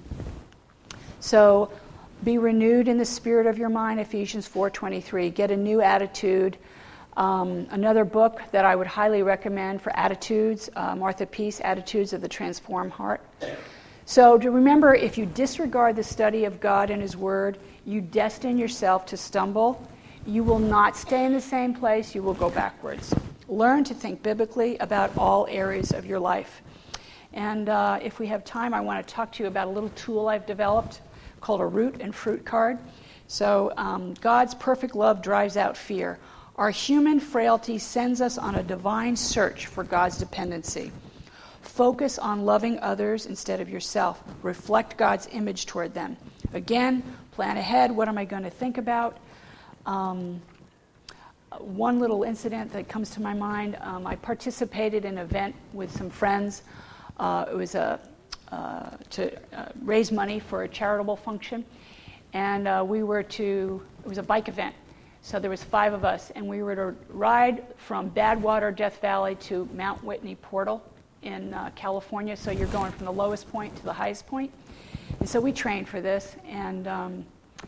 So be renewed in the spirit of your mind, Ephesians four twenty-three. Get a new attitude. Um, another book that I would highly recommend for attitudes, uh, Martha Peace, Attitudes of the Transformed Heart. So to remember, if you disregard the study of God and His Word, you destine yourself to stumble. You will not stay in the same place. You will go backwards. Learn to think biblically about all areas of your life. And uh, if we have time, I want to talk to you about a little tool I've developed called a root and fruit card. So um, God's perfect love drives out fear. Our human frailty sends us on a divine search for God's dependency. Focus on loving others instead of yourself. Reflect God's image toward them. Again, plan ahead. What am I going to think about? Um, one little incident that comes to my mind, um, I participated in an event with some friends. Uh, it was a, uh, to uh, raise money for a charitable function. And uh, we were to, it was a bike event. So there was five of us, and we were to ride from Badwater, Death Valley to Mount Whitney Portal in uh, California. So you're going from the lowest point to the highest point. And so we trained for this, and um,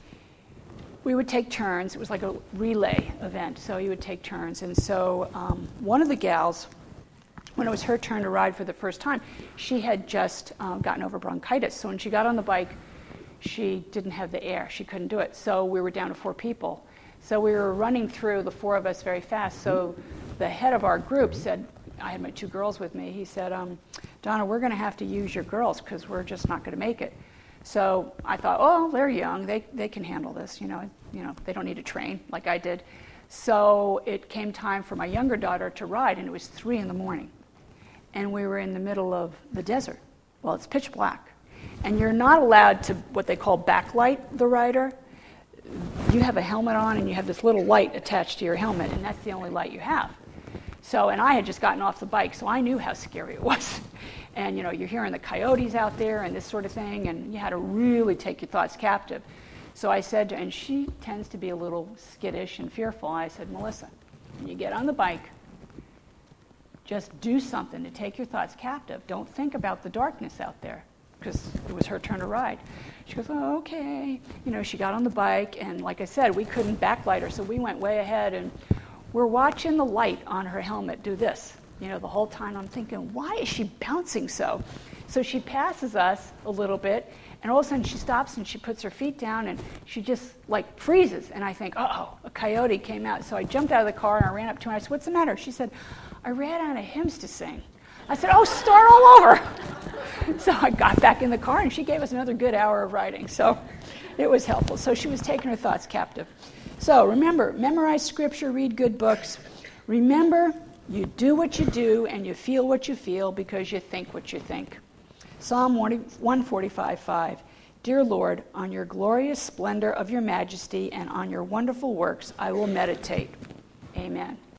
we would take turns. It was like a relay event, so you would take turns. And so um, one of the gals, when it was her turn to ride for the first time, she had just um, gotten over bronchitis. So when she got on the bike, she didn't have the air. She couldn't do it. So we were down to four people. So we were running through, the four of us, very fast. So the head of our group said, I had my two girls with me, he said, um, Donna, we're going to have to use your girls because we're just not going to make it. So I thought, oh, they're young. They they can handle this. You know, you know, they don't need to train like I did. So it came time for my younger daughter to ride, and it was three in the morning. And we were in the middle of the desert. Well, it's pitch black. And you're not allowed to what they call backlight the rider. You have a helmet on, and you have this little light attached to your helmet, and that's the only light you have. So, and I had just gotten off the bike, so I knew how scary it was. And, you know, you're hearing the coyotes out there and this sort of thing, and you had to really take your thoughts captive. So I said to her, and she tends to be a little skittish and fearful, I said, Melissa, when you get on the bike, just do something to take your thoughts captive. Don't think about the darkness out there, because it was her turn to ride. She goes, oh, okay. You know, she got on the bike, and like I said, we couldn't backlight her, so we went way ahead, and we're watching the light on her helmet do this. You know, the whole time I'm thinking, why is she bouncing so? So she passes us a little bit, and all of a sudden she stops and she puts her feet down and she just like freezes. And I think, uh-oh, a coyote came out. So I jumped out of the car and I ran up to her and I said, what's the matter? She said, I ran out of hymns to sing. I said, oh, start all over. So I got back in the car and she gave us another good hour of writing. So it was helpful. So she was taking her thoughts captive. So remember, memorize scripture, read good books. Remember, you do what you do and you feel what you feel because you think what you think. Psalm one forty-five, five. Dear Lord, on your glorious splendor of your majesty and on your wonderful works I will meditate. Amen.